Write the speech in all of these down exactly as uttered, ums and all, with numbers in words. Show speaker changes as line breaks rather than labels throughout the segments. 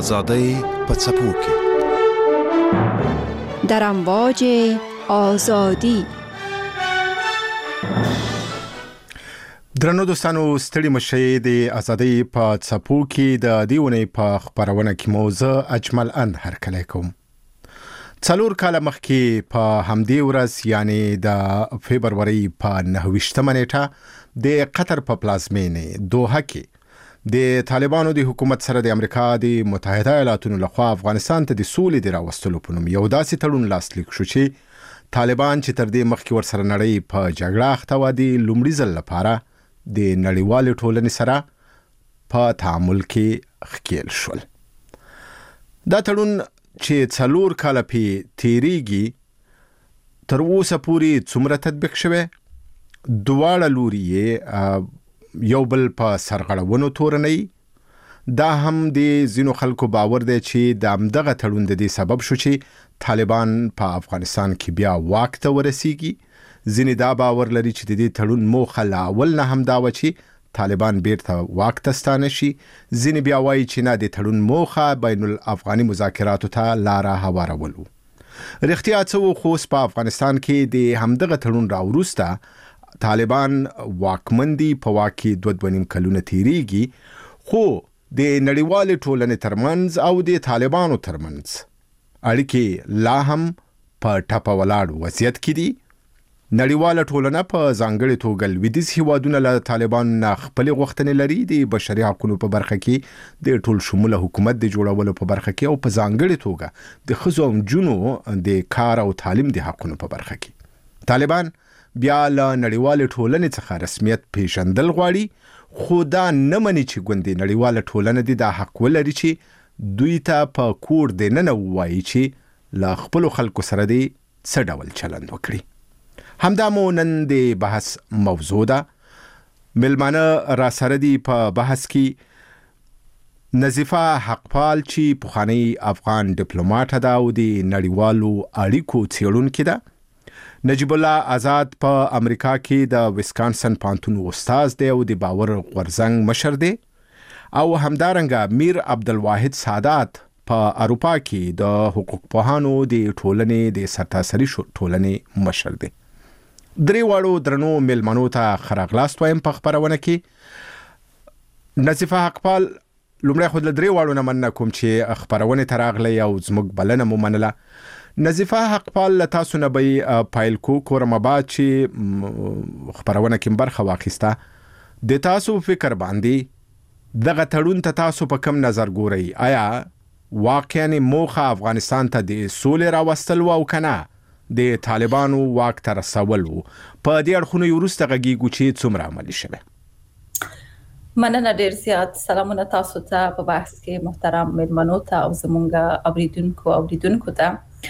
آزادی په څپو کې
در امواج آزادی.
درنو دوستانو ستړي مشي د آزادۍ په څپو کې د دیونې په خبرونه کې موضوع اجمل اند هرکلی کوم. څلور کاله مخکې په همدې ورځ یعنی د فبروري په نهه ویشتمه نیټه د قطر په پلازمینې دوحه کې د طالبانو د حکومت سره د امریکا د متحده ایالاتونو لخوا افغانستان ته د سولې د راوستلو په نوم یو داسې تړون لاسلیک شو چې طالبان چې تر دې مخکې ورسره نړۍ په جګړه اخته و د لومړي ځل لپاره د نړیوالې ټولنې سره په تعامل کې ښکېل شول. دا تړون چې څلور کاله پې تیریږي تر اوسه پورې څومره تطبیق شوی، دواړه لوري یې یو بل په سرغړونو تورنوي. دا هم د ځینو خلکو باور دی چې د همدغه تړون د دې سبب شو چې طالبان په افغانستان کې بیا واک ته ورسیږي. ځینې دا باور لري چې د دې تړون موخه له اول نه هم دا و چې طالبان بیرته واک ته ستانه شي. ځینې بیا وایي چې نه، د تړون موخه بین الافغاني مذاکراتو ته لاره هوارول و. رښتیا څه و، خو په افغانستان کې د همدغه تړون راوروسته طالبان واکمن دي، په واک کې دوه دوه نیم کلونه تیریږي، خو د نړیوالې ټولنې ترمنځ او د طالبانو ترمنځ اړیکې لا هم په ټپه ولاړ وضعیت کې دي. نړیواله ټولنه په ځانګړې توګه لویدیځ هیوادونه له طالبانو نه خپلې غوښتنې لري د بشري حقونو په برخه کې، د ټول شموله حکومت د جوړولو په برخه کې، او په ځانګړې توګه د ښځو او نجونو د کار او تعلیم د حقونو په برخه کې. طالبان بیا له نړیوالې ټولنې څخه رسمیت پیژندل غواړي، خو دا نه مني چې ګوندې نړیواله ټولنه دې دا حق ولري چې دوی ته په کور دننه ووایي چې له خپلو خلکو سره دې څه ډول چلند وکړي. همدا مو نن د بحث موضوع ده. ملمانه را سره دي په بحث کې نظیفه حقپال چې پخوانی افغان ډیپلوماټه ده او د نړیوالو اړیکو څېړونکې ده. نجیب الله آزاد په امریکا کې د ویسکانسن پوهنتون استاد دی او د باور غورځنګ مشر دی، او همدارنګه میر عبدالواحد سادات په اروپا کې د حقوق پوهانو د ټولنې د سرتاسري ټولنې مشر دی. درې واړو درنو ملمنو ته ښه راغلاست وایم په خپرونه کې. نظیفه حقپال، لومړی خو له درې واړو نه مننه کوم چې خپرونې ته راغلی او زموږ بلنه مو منله. نظیفه حقپال، له تاسو نه به پیل کو کورم آباد چې خپرونه کې برخه واخیسته. د تاسو فکر باندې دغه تړون ته تاسو په کم نظر ګورئ؟ آیا واقعاً موخه افغانستان ته د سولې راوستل و او که نه د طالبانو واک ته رسول و؟ په دې اړخونو یې وروسته غږیږو چې څومره عملي شوی.
مننه ډېر زیات. سلامونه تاسو ته په بحث کې محترم مېلمنو ته او زموږ اوریدونکو اوریدونکو ته.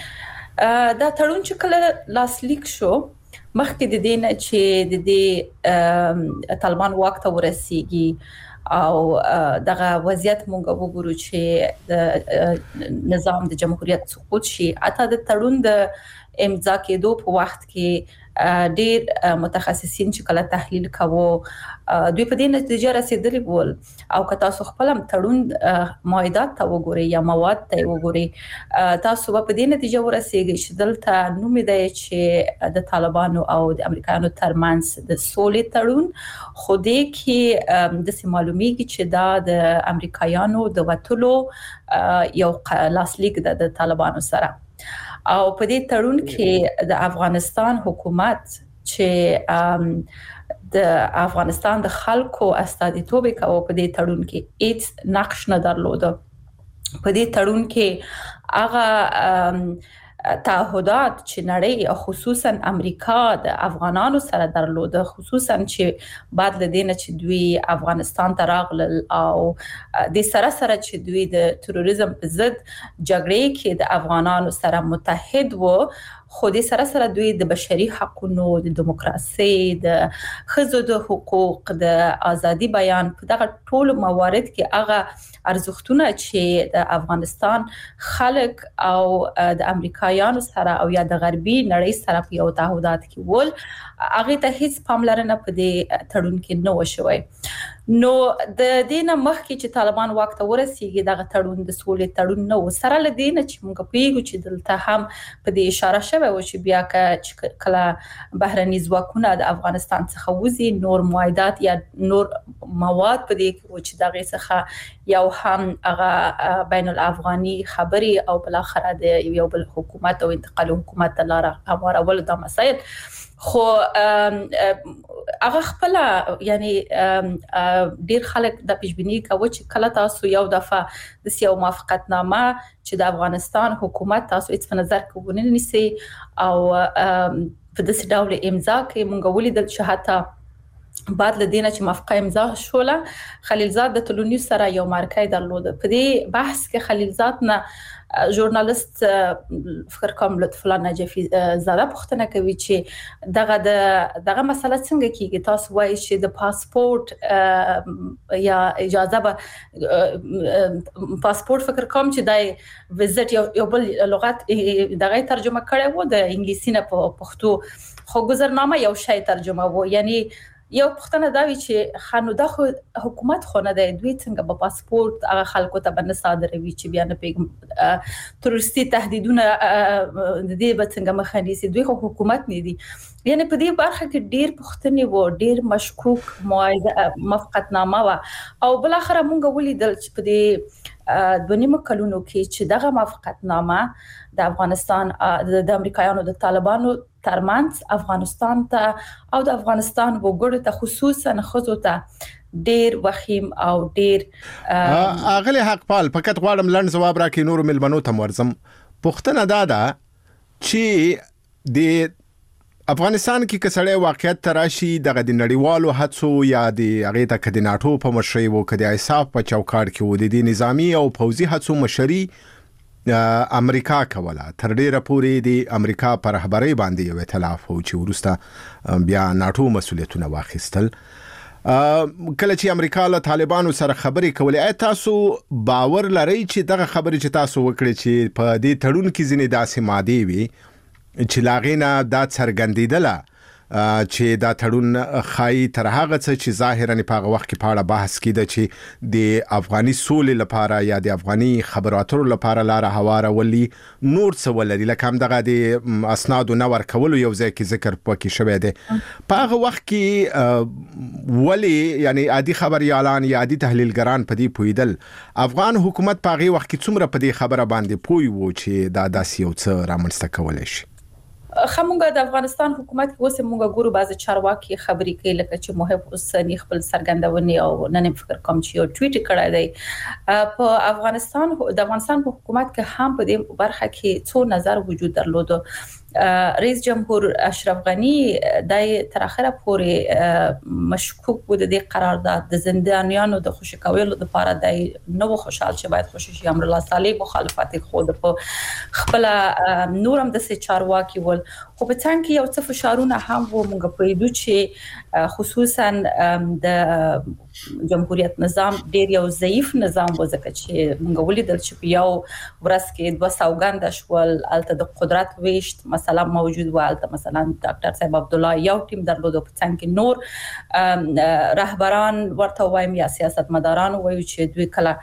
دا تړون چې کله لاسلیک شو، مخکې د دې نه چې د دې طالبان واک ته ورسیږي او دغه وضعیت مونږ وګورو چې د نظام د جمهوریت سقوط شي، اته د تړون د امضا کېدو په وخت کې ډېر متخصصین چې کله تحلیل کوو دوی په دې نتیجه رسیدلی ول، او که تاسو خپل هم تړون معاهدات ته وګورئ یا مواد ته وګورئ، تاسو به په دې نتیجه ورسیږئ چې دلته نوم دی چې د طالبانو او د امریکایانو ترمنځ د سولې تړون، خو دې کې داسې معلومیږي چې دا د امریکایانو د وتلو یو لاسلیک ده د طالبانو سره. او په دې تړون کې د افغانستان حکومت چې د افغانستان د خلکو استازیتوب کوي، په دې تړون کې هیڅ نقش نه درلوده. په دې تړون کې هغه تعهدات چې نړۍ خصوصا امریکا د افغانانو سره درلوده، خصوصا چې بعد له دې نه چې دوی افغانستان ته راغلل او د سره سره چې دوی د تروریزم په ضد جګړې کې د افغانانو سره متحد وو، خو د سره سره دوی د بشري حقونو، د دیموکراسي، د ښځو د حقوق، د ازادي بیان، په دغه ټول موارد کې هغه ارزښتونه چې د افغانستان خلک او د امریکایانو سره او یا د غربي نړۍ سره په یو تعهدات کې ول، هغه ته هیڅ پاملرنه په دې تړون کې نه وشوي. نو د دینه مخکې چې طالبان واک ته ورسیږي دغه تړون د سولې تړون نو سره لدینه چې موږ پیغو چې دلته هم په دې اشاره شوه او چې بیا کله بهرني ځواکونه د افغانستان څخه وزي نور معاهدات یا نور مواد په دې کې چې دغه څخه یو هم هغه بین الافغاني خبري او بل اخر د یو بل حکومت او انتقال حکومت لاره امر اول د مسایل خو هغه خپل یعنی ډیر خلک د پیشبینی کوي چې کله تاسو یو دفعه د سیاسي موافقتنامه چې د افغانستان حکومت تاسو هیڅ په نظر کې ونه نیسي او په داسې ډول امضا کوي مونږ ولیدل چې حتی بعد لدينا چې موافقه امضا شوله خلیلزاد د تلونی سره یو مارکای درلود په دې بحث کې خلیلزاد نه ژورنالیست فکر کوم لطف الله نجفی زاده پوښتنه کوي چې دغه دغه مسله څنګه کیږي تاسو وایي چې د پاسپورت یا اجازه به پاسپورت فکر کوم چې د ویزټ یو بل لغت دغه ترجمه کړي وو د انګلیسي نه په پښتو خو گذرنامه یو شی ترجمه وو یعنی یو پښتنه دا وی چې خانوده حکومت خو نه دی دوی څنګه په پاسپورت هغه خلکو ته باندې صادروي چې بیا نه پیغام تروریستي تهدیدونه د دې به څنګه مخنیسي دوی خو حکومت نه دي یعنی په دې برخه کې ډیر پښتني وو ډیر مشکوک معاهده موافقتنامه وا او بل اخر مونږ ولیدل چې په دې دونیمه کلونو کې چې دغه موافقتنامه د افغانستان د امریکایانو د طالبانو ترمنځ افغانستان ته او د افغانستان وګړو ته خصوصا خزو ته ډیر وخیم او ډیر
اغلی حق پال فقط غواړم لند جواب راکې نور ملمنو ته ورزم پښتنه دادا چې د افغانستان کې کسړې واقعیت تراشي دغه د نړیوالو هڅو یا د هغه ته کډ ناتو په مشرۍ وو کډ ایساف په چوکاټ کې و د نظامی او پوځي هڅو مشري امریکا کوله تر ډیره پورې د امریکا پر رهبرۍ باندې یو ائتلاف و چې ورسته بیا ناتو مسولیتونه واخیستل کله چې امریکا له طالبانو سره خبرې کولې اې تاسو باور لرئ چې دغه خبرې چې تاسو وکړي چې په دې تړون کې ځینې داسې ماده وي چې لاغینا دا څرګندیدله چې دا تړون خای تر هغه څه چې ظاهرا په هغه وخت کې پاړه بحث کیده چې د افغاني سولې لپاره یا د افغاني خبراتو لپاره لاره هواره ولي نور څه ولري لکه هم دغه د اسناد نو ورکول یو ځای کې ذکر پکې شوی دی په هغه وخت کې ولی یعنی عادي خبريالان یا عادي تحلیلګران په دې پویدل افغان حکومت په هغه وخت کې څومره په دې خبره باندې پوي وو چې دا داسې یو څه رامنځته کولای شي
خمونګه د افغانستان حکومت کې اوس موږ ګورو بعض چارواکي خبرې کوي لکه چې محب حسینی خپل سرګندونی او نن فکر کوم چې یو ټویټ کړی دی په افغانستان د افغانستان په حکومت کې هم په دې برخه کې څو نظر وجود درلود رئیس جمهور اشرف غنی د تر اخره پورې مشکوک بود د قرارداد د زندانیانو د خوشکویلو لپاره د نو خوشحال چې باید خوششي امر الله صالح مخالفت خود په خپل نورم د سي چارواکي ول خو په څنګه کې یو څه فشارونه هم وو موږ په دې چې خصوصا د جمهوریت نظام ډیر یو ضعیف نظام و ځکه چې موږ ولیدل چې په یو ورځ کې دوه سوګند شول الته د قدرت ویشت مثلا موجود و الته مثلا ډاکټر صاحب عبد الله یو ټیم درلود په څنګه کې نور رهبران ورته وایم یا سیاستمداران وایي چې دوی کله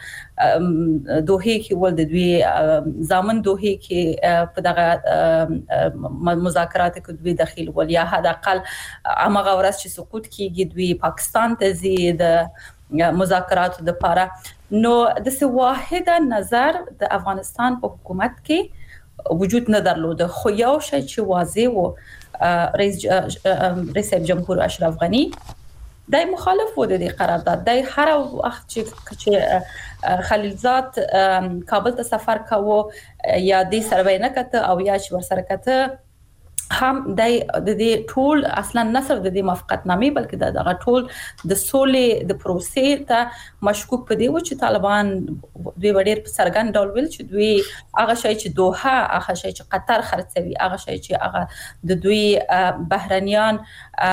دوه کې ول د دوی ځامن دوه کې په دغه مذاکرات کې دوی داخل ول یا حد اقل امغه ورځ چې سقوط کیږي دوی پاکستان ته زی د مذاکرات د لپاره نو د څه واحده نظر د افغانستان په حکومت کې وجود نه درلود خو یو شی چې واضح و رئیس رئیس جمهور اشرف غنی دای مخالف و د قرارداد دای هر وخت چې خلیلزاد کابل ته سفر کاوه یا د سروینه کته او یا چې ور سره کته هم د دې ټول اصلا نصر د دې موافقتنامې بلکې د ټول د سولې د پروسې ته مشکوک پدې و چې طالبان دوی وړیر په سرګن ډول ویل چې دوی هغه شی چې دوحه هغه شی چې قطر خرڅوي هغه شی چې هغه د دوی بهرنیان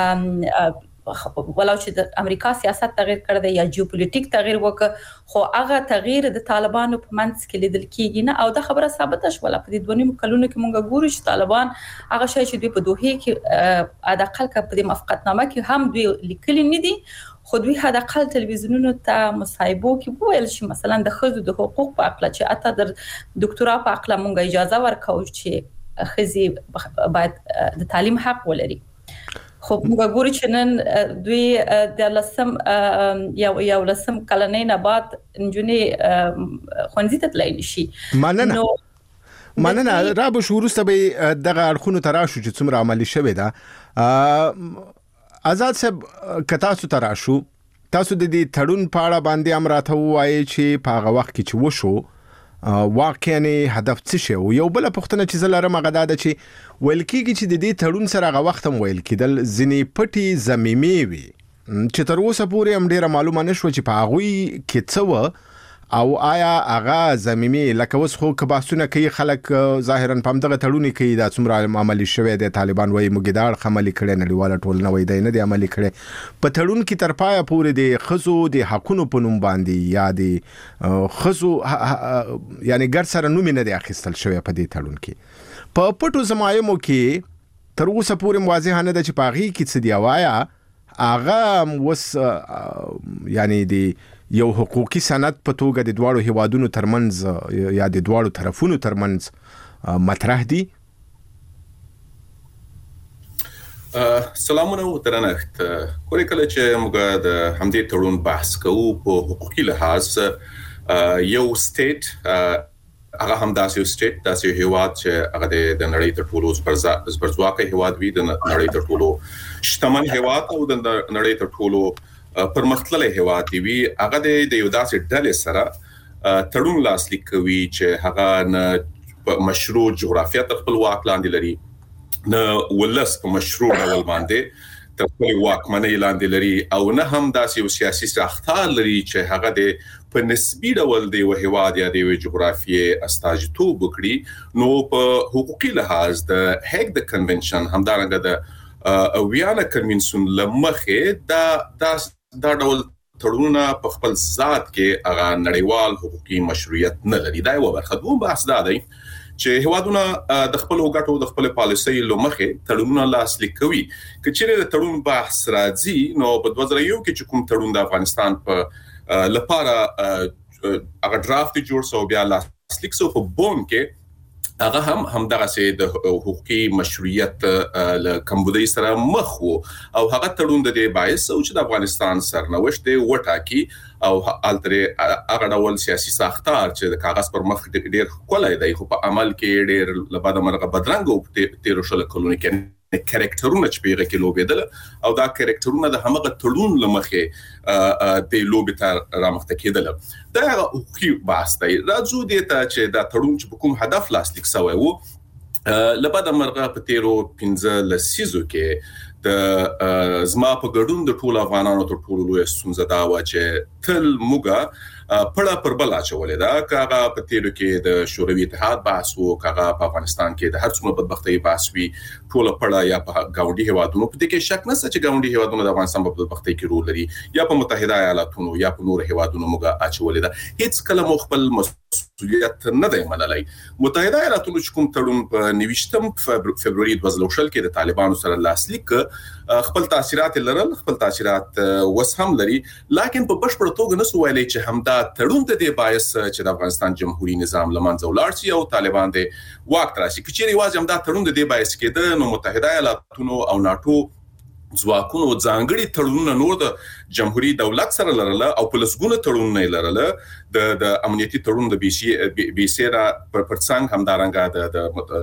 ولو چې د امریکا سیاست تغییر کړی دی یا جیوپولیټیک تغییر وکړ خو هغه تغییر د طالبانو په منځ کې لیدل کیږي نه او دا خبره ثابته شوه په دې دوه نیم کلونو کې مونږ ګورو چې طالبان هغه شی چې دوی په دوحه کې ادقل کې په دې موافقتنامه کې هم دوی لیکلي نه دي خو دوی حداقل تلویزیونونو ته مصاحبو کې وویل شي مثلا د ښځو د حقوق په اړه چې اته د ډاکټرا په اړه مونږ اجازه ورکوو چې ښځې باید د تعلیم حق ولري. خو موږ ګورو چې نن دوی د لسم یو یو لسم کلنۍ نه بعد نجونې ښوونځي ته تللی نشي.
مننه مننه را به شروع به دغه اړخونو تراشو چې څومره عملی شوی دا. آزاد صاحب کتا سو تراشو تاسو د دې تړون په اړه باندې امراته وایي چې په هغه وخت کې چې وشو واقعا هدف څه شو. یو بل پښتنه چې زلره مغدا ده چې ویل کېږي چې د دې تړون سره هغه وخت هم ویل کېدل ځنې پټي زميمي وي چې تر اوسه پورې هم ډیره معلومه نشو چې په هغه کې څه و او آیا هغه زميمي لکه اوس خو کباسونه کوي خلک ظاهرا په دغه تړونی کوي دا څومره عملی شوی د طالبان وایي مګدار خملي کړي نړیواله ټولنه وایي دا نه دی عملی کړي. په تړون کې تر پایه پورې د خزو د حقونو په نوم باندې یا د خزو یعنی ګر سره نوم نه دی اخیستل شوی په دې تړون کې. په پټو زمایمو کې تر اوسه پورې واضح نه ده چې پاغي کې څه دی وایا هغه وس یعنی د یو حقوقي سند په توګه د دواړو هیوادونو ترمنځ یا د دواړو طرفونو ترمنځ مطرح دي.
سلامونه او درنښت. کله کله چې موږ د همدې تړون بحث کوو په حقوقي لحاظ یو سټیټ هغه هم داسې یو سټیټ داسې هیواد چې هغه د نړۍ تر ټولو زبرځواکه هیواد وي د نړۍ تر ټولو شتمن هیواد او د نړۍ تر ټولو پرمختللي هیواد دی هغه د یو داسې ډلې سره تړون لاسلیک کوي چې هغه نه مشروع جغرافیه تر خپل واک لاندې لري نه ولس په مشروع ډول باندې تر خپل واکمنۍ لاندې لري او نه هم داسې یو سیاسي ساختار لري چې هغه د په نسبي ډول د یو هیواد یا د یو جغرافیې استازیتوب وکړي. نو په حقوقي لحاظ د هیګ د کنونشن همدارنګه د ویانا کنونشن لمخه دا د دا ډول تړونونه په خپل ذات کې هغه نړیوال حقوقي مشروعیت نه لري. دا یو برخه. دوم بحث دا دی چې هیوادونه د خپل وګټو د خپل پالیسۍ لمخه تړونونه لاسلیک کوي. کچېره د تړون بحث راځي نو په دوه زره یو کې چې کوم تړون د افغانستان په لپاره هغه ډرافت جوړ شو بیا لاسلیک شو په بون کې هغه هم همدغه سي د حقوقي مشروعیت له کمبودي سره مخ وو او هغه تړون د دې باعث او چې د افغانستان سرنوشت وټاکي او التره هغه ډول سیاسي ساختار چې د کاغذ پر مخ ډېر کولای دی خو په عمل کې ډېر لباده مرغه بدرنګ او تیر شل کلونه کې کریکټرونه چې پیغه کې لوبېدل او دا کریکټرونه د همغه تړون لمخه د لوبې ته رامخته کېدل. دا حقوقي بحث دی. راځو دې ته چې دا تړون چې کوم هدف لاسلیک شوی وو لباده مرغه په تیرو پنځه لسیزو کې د زما په ګډون د ټول افغانانو تر ټولو لوی ستونزه دا و چې تل موږ پړه پر بل اچولې ده. کاغه په تیرو کې د شوروي اتحاد بحث وو کاغه په افغانستان کې د هر څومره بدبختۍ بحث وی ټول پړه یا په گاونډي هیوادونو په دې کې شک نشته چې گاونډي هیوادونو د افغانستان په بدبختۍ کې رول لري یا په متحده ایالاتونو یا په نور هیوادونو موږ اچولې ده. هیڅ کله مو خپل مسؤلیت نه دی منلای. متحده ایالاتونو چې کوم تړون په نويشتم فبرवरी دوه زره شل کې د طالبانو سره لاسلیک خپل تاثیرات لرل خپل تاثیرات وس هم لري لکه په بشپړ توګه نسو ویلای چې همدا تړون د دې باعث چې د افغانستان جمهوریت نظام لمنځه ولاړ شي او طالبان د واک تراشي. کچېری واځم دا تړون د دې باعث کېده نو متحده ایالاتونو او ناتو ځواکونو ځانګړي تړونونه نور د جمهوریت دولت سره لرل او په لسګونه تړونونه لرل د د امنیتي تړون د بي سي بي سي را پر پرڅنګ همدارنګه د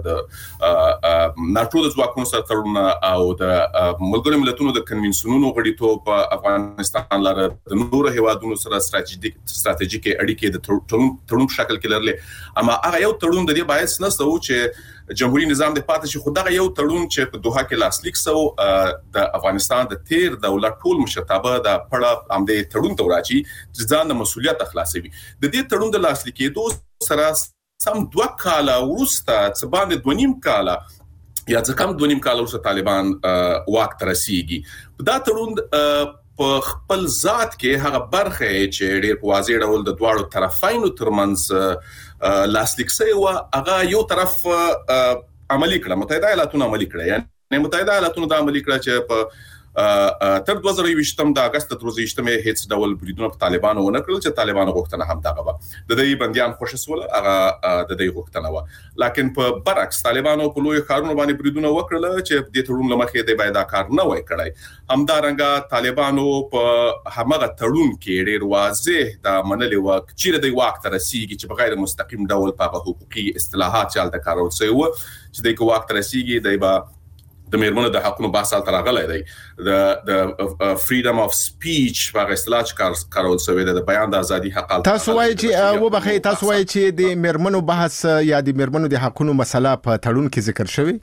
د ناتو د ځواکونو سره تړونونه او د ملګرو ملتونو د کنونسیونونو غړیتوب په افغانستان لاره د نور هیوادونو سره ستراتیژیک ستراتیژیک اړیکې د تړون تړون په شکل کې لرلې اما هغه یو تړون د دې باعث نه سو چې جمهوریت نظام د پاتې شي خدای یو تړون چې په دوحه کې لاسلیک سو د افغانستان د تیر دولت ټول مشرتابه د پړه امدې تړون ته راځي چې ځان د مسولیت اخلاصوي. د دې تړون د لاسلیکېدو سره سم دوه کاله وروسته څه باندې دوه نیم کاله یا ځکه کم دوه نیم کاله وروسته طالبان واک ته رسیږي. دا تړون په خپل ذات کې هغه برخه چې ډېر په واضح ډول د دواړو طرفینو ترمنځ لاسلیک شوی و هغه یو طرف عملی کړه متحده ایالاتونو عملی کړه یعنی متحده ایالاتونو دا عملی کړه چې په تر دوه زره یوویشتم د اگست تر دوه زره یوویشتم هیڅ ډول بریدونه په طالبانو ونه کړل چې طالبانو غوښتنه هم دغه و د دې بنديان خوشی سول هغه د دې غوښتنه و لکن په برعکس طالبانو په لوی کارونو باندې بریدونه وکړل چې د تړون لمخې د باید کار نه وای کړی همدارنګه طالبانو په همغه تړون کې ډېر واضح د منلې وخت چې د وخت رسیدي چې بغیر مستقیم ډول په حقوقي اصطلاحات چالت کارول شوی و چې د وخت رسیدي د با د میرمنو د حقونو بحث تر راغلی دی د د فریډم اف سپیچ په اصطلاح کارول شوی د بیان د ازادي حق
تاسو وایي چې و بخې تاسو وایي چې د میرمنو بحث یا د میرمنو د حقونو مسله په تړون کې ذکر شوی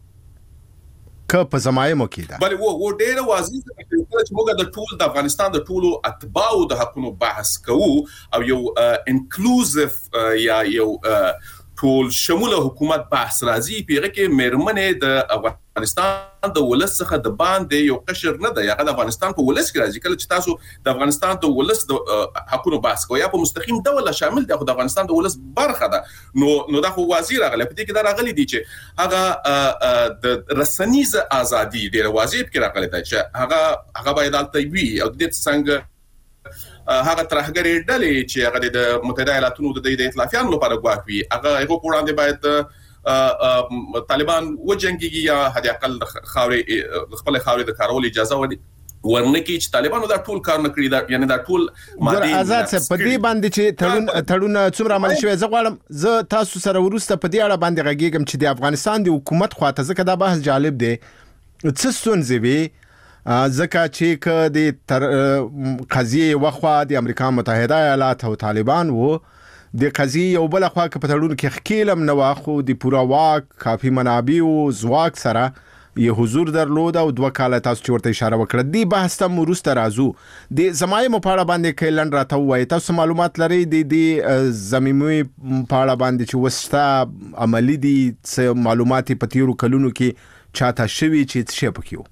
که په زمایمو کې ده
بل و و ډېر واضح چې موږ د ټول د افغانستان د ټولو اتباعو د حقونو بحث کوو او یو انکلوزیو یا یو ټول شموله حکومت بحث راځي پیغه کې میرمنې د افغانستان د ولس څخه د باندې یو قشر نه ده هغه د افغانستان په ولس کې راځي کله چې تاسو د افغانستان د ولس د حقونو بحث کوئ یا په مستقیم ډول شامل دي خو د افغانستان د ولس برخه ده نو نو دا خو وزیر راغلی په دې کې دا راغلی دی چې هغه د رسنیز ازادي ډیر واضح کې راغلی دی چې هغه هغه باید البته وي او د دې څنګه هغه ترهګری ډلې چې هغه د متحده ایالاتونو د ائتلافیانو لپاره غواړي هغه هغه وړاندې باید طالبان وجنګي یا هدي اقل خاوري خپل خاوري د کارول اجازه ورني ورنکي چې طالبانو دا ټول کار نه کړی دا یعنی دا ټول
ماده آزاد څه په دې باندې چې تړون تړون څومره عمل شوی زه غواړم زه تاسو سره ورسته په دې اړه باندې غږیږم چې د افغانستان د حکومت خواته ځکه دا بحث جالب دی څه ستونزې وي ځکه چې ک د قضیه وخوا د امریکا متحده ایالات او طالبان وو د قضیه یو بل خوا کې په تړون کې خکیلم نه واخو د پورا واک کافي منابع او زواک سره یو حضور درلود او دوه کاله تاسو چې ورته اشاره وکړه دی بحث ته ورسته راځو د زمایم په اړه باندې کلن راته وای تاسو معلومات لرئ د دې زمینوي په اړه باندې چې وستا عملی دي معلومات په تیرو کلونو کې چاته شوی چې څه پکيو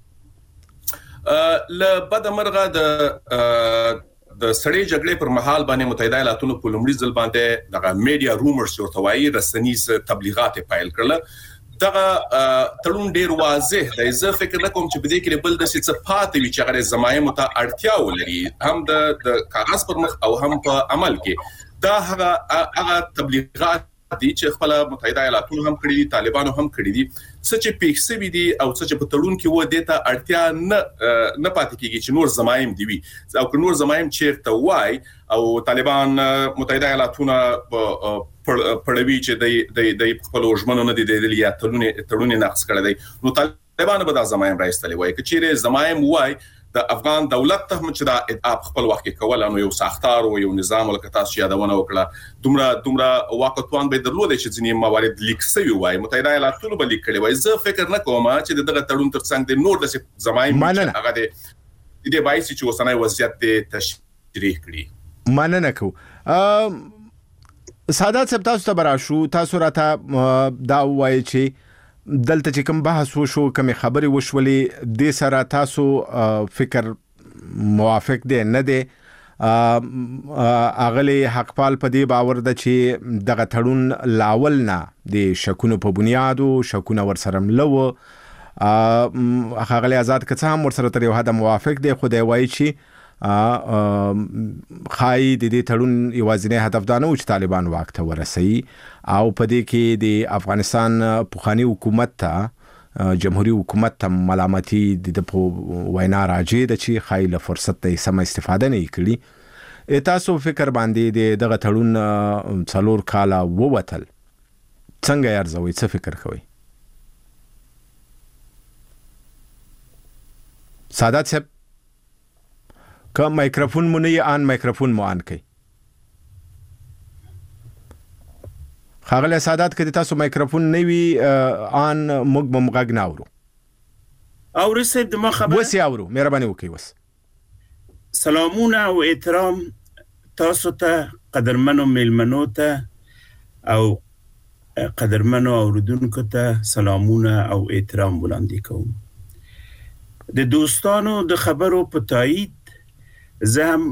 ل بد مرغه د د سړې جګړې پر مهال باندې متحده ایالاتونو په لومړي ځل باندې دغه میډیا رومرز ورته وایي رسنیز تبلیغات پیل کړل دغه تړون ډیر واضح دی زه فکر نکوم چې په دې کې بل د څه پاتې وي چې هغه زمایم ته اړتیا ولري هم د کاغذ پر مخ او هم په عمل کې دا هغه هغه تبلیغات دي چې خپل متحده ایالاتونو هم کړی دي طالبانو هم کړی دي څه چې پیښسوي دي او څه چې په تړون کې و دیتا اړتیا نه نه پاتې کیږي چې نور زمایم دی وي او که نور زمایم چیرته وای او طالبان متحده ایالاتونو پړوي چې د د خپل ژمنو نه دي د یا تړون تړون نقص کړی دی نو طالبان به د زمایم راځتلی وای چې چیرې زمایم وای د افغان دولت ته چې دا ادعا خپل وخت کې کول نو یو ساختار او یو نظام ولکه تاسو یادونه وکړه دومره دومره واقعتوان به درلود چې ځینې موارد لیک شوی وای متحده ایالاتونو به لیک کړي وای زه فکر نه کوم چې دغه تړون ترڅنګ د نور د زمایم هغه د دې بایسي چې وسنۍ وضعیت د تشریح کړي
مننه کو سادات صاحب تاسو ته براشو تاسو راته دا وای چې دلته چې کوم بحث وشو کوم خبري وشولې د سره تاسو فکر موافق دي نه دي اغلی حقپال په دې باور ده چې دغه تړون لاول نه د شکونو په بنیادو شکونه ورسره ملو اغلی آزاد کڅ هم ورسره تر یو حد موافق دي خو دی وایي چې خای د دې تړون یوازینی هدف دا نه و چې طالبان واک ته ورسي او په دې کې د افغانستان پوخانی حکومت ته جمهوریت حکومت ته ملامتي د وینا راځي د چې خای له فرصت ته سم استفاده نه کړي تاسو فکر باندې دغه تړون څلور کاله ووتل څنګه ارزوي څه فکر کوي سادات صاحب که مایکروفون مو نه آن مایکروفون مو آن کړئ خاغله سادات کدی تاسو مایکروفون نه وی آن موږ به مغږ نه اورو
او رسید ما خبر
وسی اورو مهرباني وکړئ وس
سلامونه او احترام تاسو ته قدرمنو میلمنو ته او قدرمنو اوردونکو ته سلامونه او احترام وړاندې کوم د دوستانو د خبرو په تایید زه هم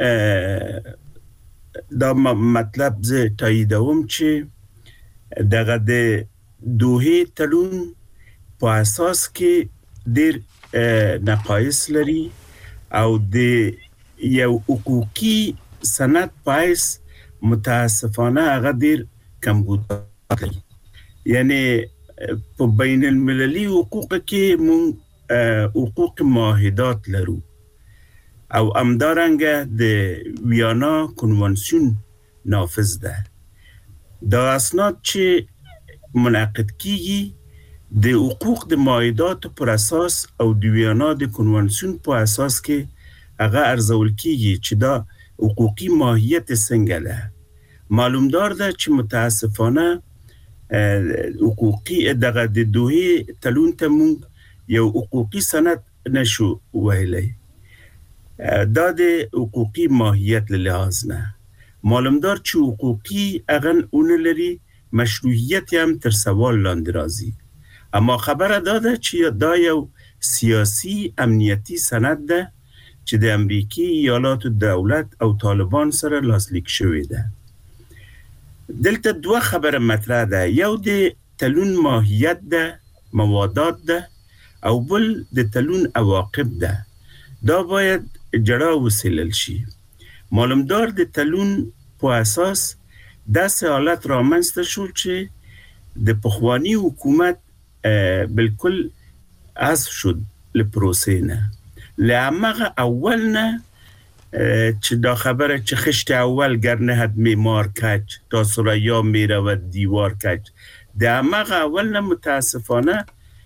دا مطلب زه تاییدوم چې دغه د دوحې تړون په اساس کې ډېر نقایص لري او د یو حقوقي سند پایس متاسفانه هغه ډیر کمبود لري. یعنی په بین المللي حقوق کې مون حقوق معاهدات لرو او همدارنګه د ویانا کنوانسیون نافذ ده. دا اسناد چې منعقد کیږي د حقوق د معاهدات پر اساس او د ویانا د کنوانسیون په اساس کې هغه ارزول کیږي چې دا حقوقي ماهیت څنګه ده. معلومدار ده چې متاسفانه حقوقي دغه د دوه تلون ته مونږ یو حقوقي سند نشو ویلی. دا د حقوقي ماهیت له لحاظ نه معلومدار چې حقوقي اغن اون لري مشروعیت هم تر سوال لاندې راځي. اما خبره دا ده چې دا یو سیاسی امنیتی سند ده چې د امریکای ایالاتو دولت او طالبان سره لاسلیک شوی ده. دلته دوه خبره مطرح ده، یو د تلون ماهیت ده، موادات ده، او بل د تلون عواقب ده. دا باید جڑا وسیلل شي. معلومدار د تلون په اساس داسې حالت رامنځته شو چې د پخوانی حکومت بالکل حذف شد له پروسې نه. له هماغه اول نه چې دا خبره چې خشت اول گر نهد معمار کج تا ثریا میرود دیوار کج، د هماغه اول نه متاسفانه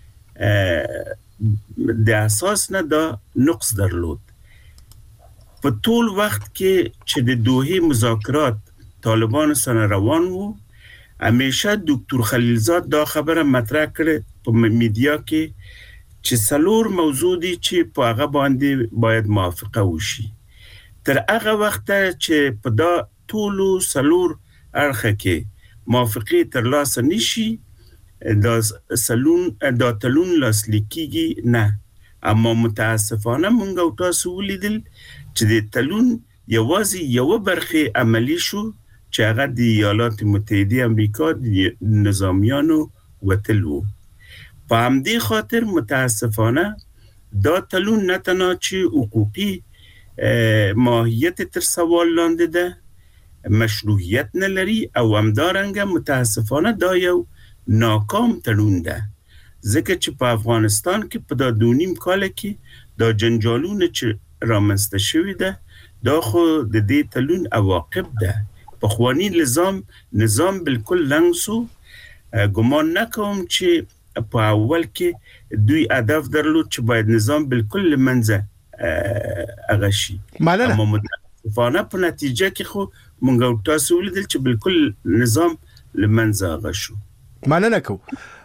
د اساس نه دا نقص درلود. په ټول وخت کې چې د دوحه مذاکرات طالبان سره روان وو، همیشه دکتور خلیلزاد دا خبره مطرح کړه په میډیا کې چې سلور موضوع دي چې په هغه باندې باید موافقه وشي. تر هغه وخت چې په دا ټول سلور اړخ کې موافقه ترلاسه نشي، دا سلون دا تلون لاسلیکیږي نه. اما متاسفانه مونږ او تاسو ولیدل چې د تلون یوازې یو برخه عملی شو چې هغه د ایالات متحده امریکا د نظامیانو وتل وو. په همدې خاطر متاسفانه دا تلون نه تنها چې حقوقي ماهیت تر سوال لاندې ده، مشروعیت نه لري، او همدارنګه متاسفانه دا یو ناکام تلون ده. ځکه چې په افغانستان کې په دا دونیم کال کې دا جنجالونه چې رامنځته شوی ده، دا خو د دې تلون عواقب ده. پخوانی نظام نظام بالکل لنګسو. ګمان نکوم چې په اول کې دوی هدف درلود چې باید نظام بالکل لمنځه هغه شي. اما متاسفانه په نتیجه کې خو مونږ تاسو ولیدل چې بالکل نظام لمنځه هغه شو.
مننه کوم.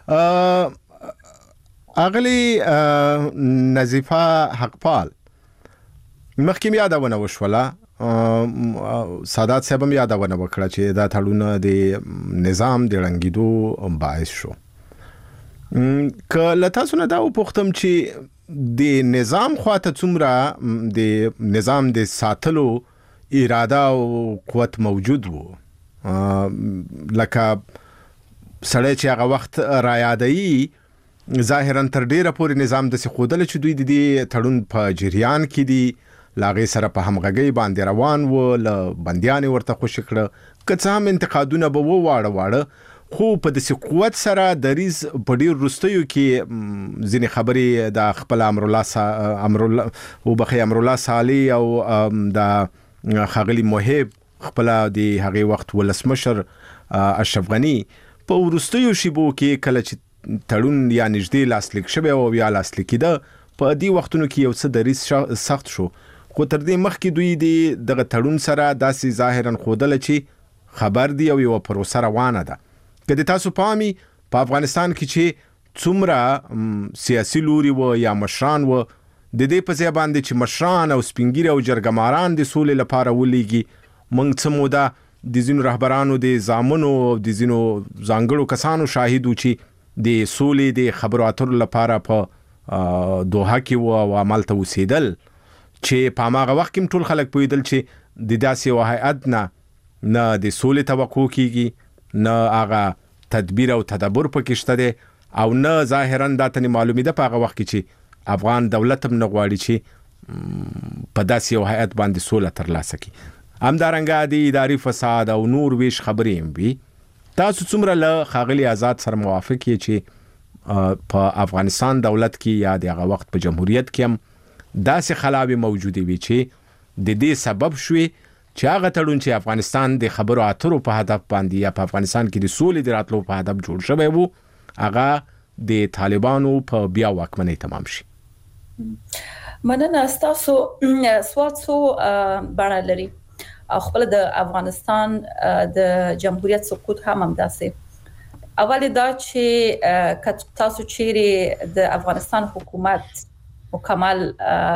اغلی نظیفه حقپال مخکې یادونه وشوله، سادات صاحب هم یادونه وکړه چې دا تړون د نظام د رنګیدو باعث شو. که لتاسو نه دا وپوښتم چې د نظام خواته څومره د نظام د ساتلو اراده او قوت موجود وو، لکه سړی چې هغه وخت را یادوي ظاهراً تر ډیره پورې نظام د سخودل چې دوی د دې تړون په جریان کې دي، لاغې سره په همغږي باندې روان وو، ل بنديان ورته خوشی کړه. که څه هم انتقادونه به و واړه واړه، خو په دې قوت سره د ریز په ډیر رستیو کې ځینې خبرې د خپل امر الله امر الله او بخي امر الله صالح او د خغلی محب خپل د هغه وخت ولسمشر اشرف غنی په ورستیو شیبو کې کله چې تړون یا نږدې لاسلیک شوی او یا لاسلیک کیده، په دې وختونو کې یو څه د ریس سخت شو. خو تر دې مخکې دوی د دغه تړون سره داسې ظاهراً خودل چې خبر دی او یو پروسه روانه ده. که د تاسو پامي په افغانستان کې چې څومره سیاسي لوري و یا مشران و، د دې په ځای باندې چې مشران او سپینګیری او جرګماران د سولې لپاره ولېږي، موږ څه موده د ځینو رهبرانو د زامنو او د ځینو ځانګړو کسانو شاهدو چې د سولې د خبرو اترو لپاره په دوحه کې و او عملته وسیدل، چې په هغه وخت کې ټول خلک پوهیدل چې د داسې یو هیئت نه نه د سولې توقع کیږي، نه هغه تدبیر او تدبر پکې شته دی، او نه ظاهراً دا ته معلومه ده په هغه وخت کې چې افغان دولت هم نه غواړي چې په داسې یو هیئت باندې سوله ترلاسه کړي. همدارنګه د اداري فساد او نور ویش خبرې هم وي. تاسو څومره له ښاغلي آزاد سره موافق یې چې په افغانستان دولت کې یا د هغه وخت په جمهوریت کې هم داسې خلاوې موجودې وي چې د دې سبب شوي چې هغه تړون چې افغانستان د خبرو اترو په هدف باندې یا په افغانستان کې د سولې د راتلو په هدف جوړ شوی وو هغه د طالبانو په بیا واکمنۍ تمام شي؟
مننه. تاسو سوال څو بڼه لري او خپل د افغانستان د جمهوریت سقوط هم همداسې. اول دا چې تاسو چیرې د افغانستان حکومت مکمل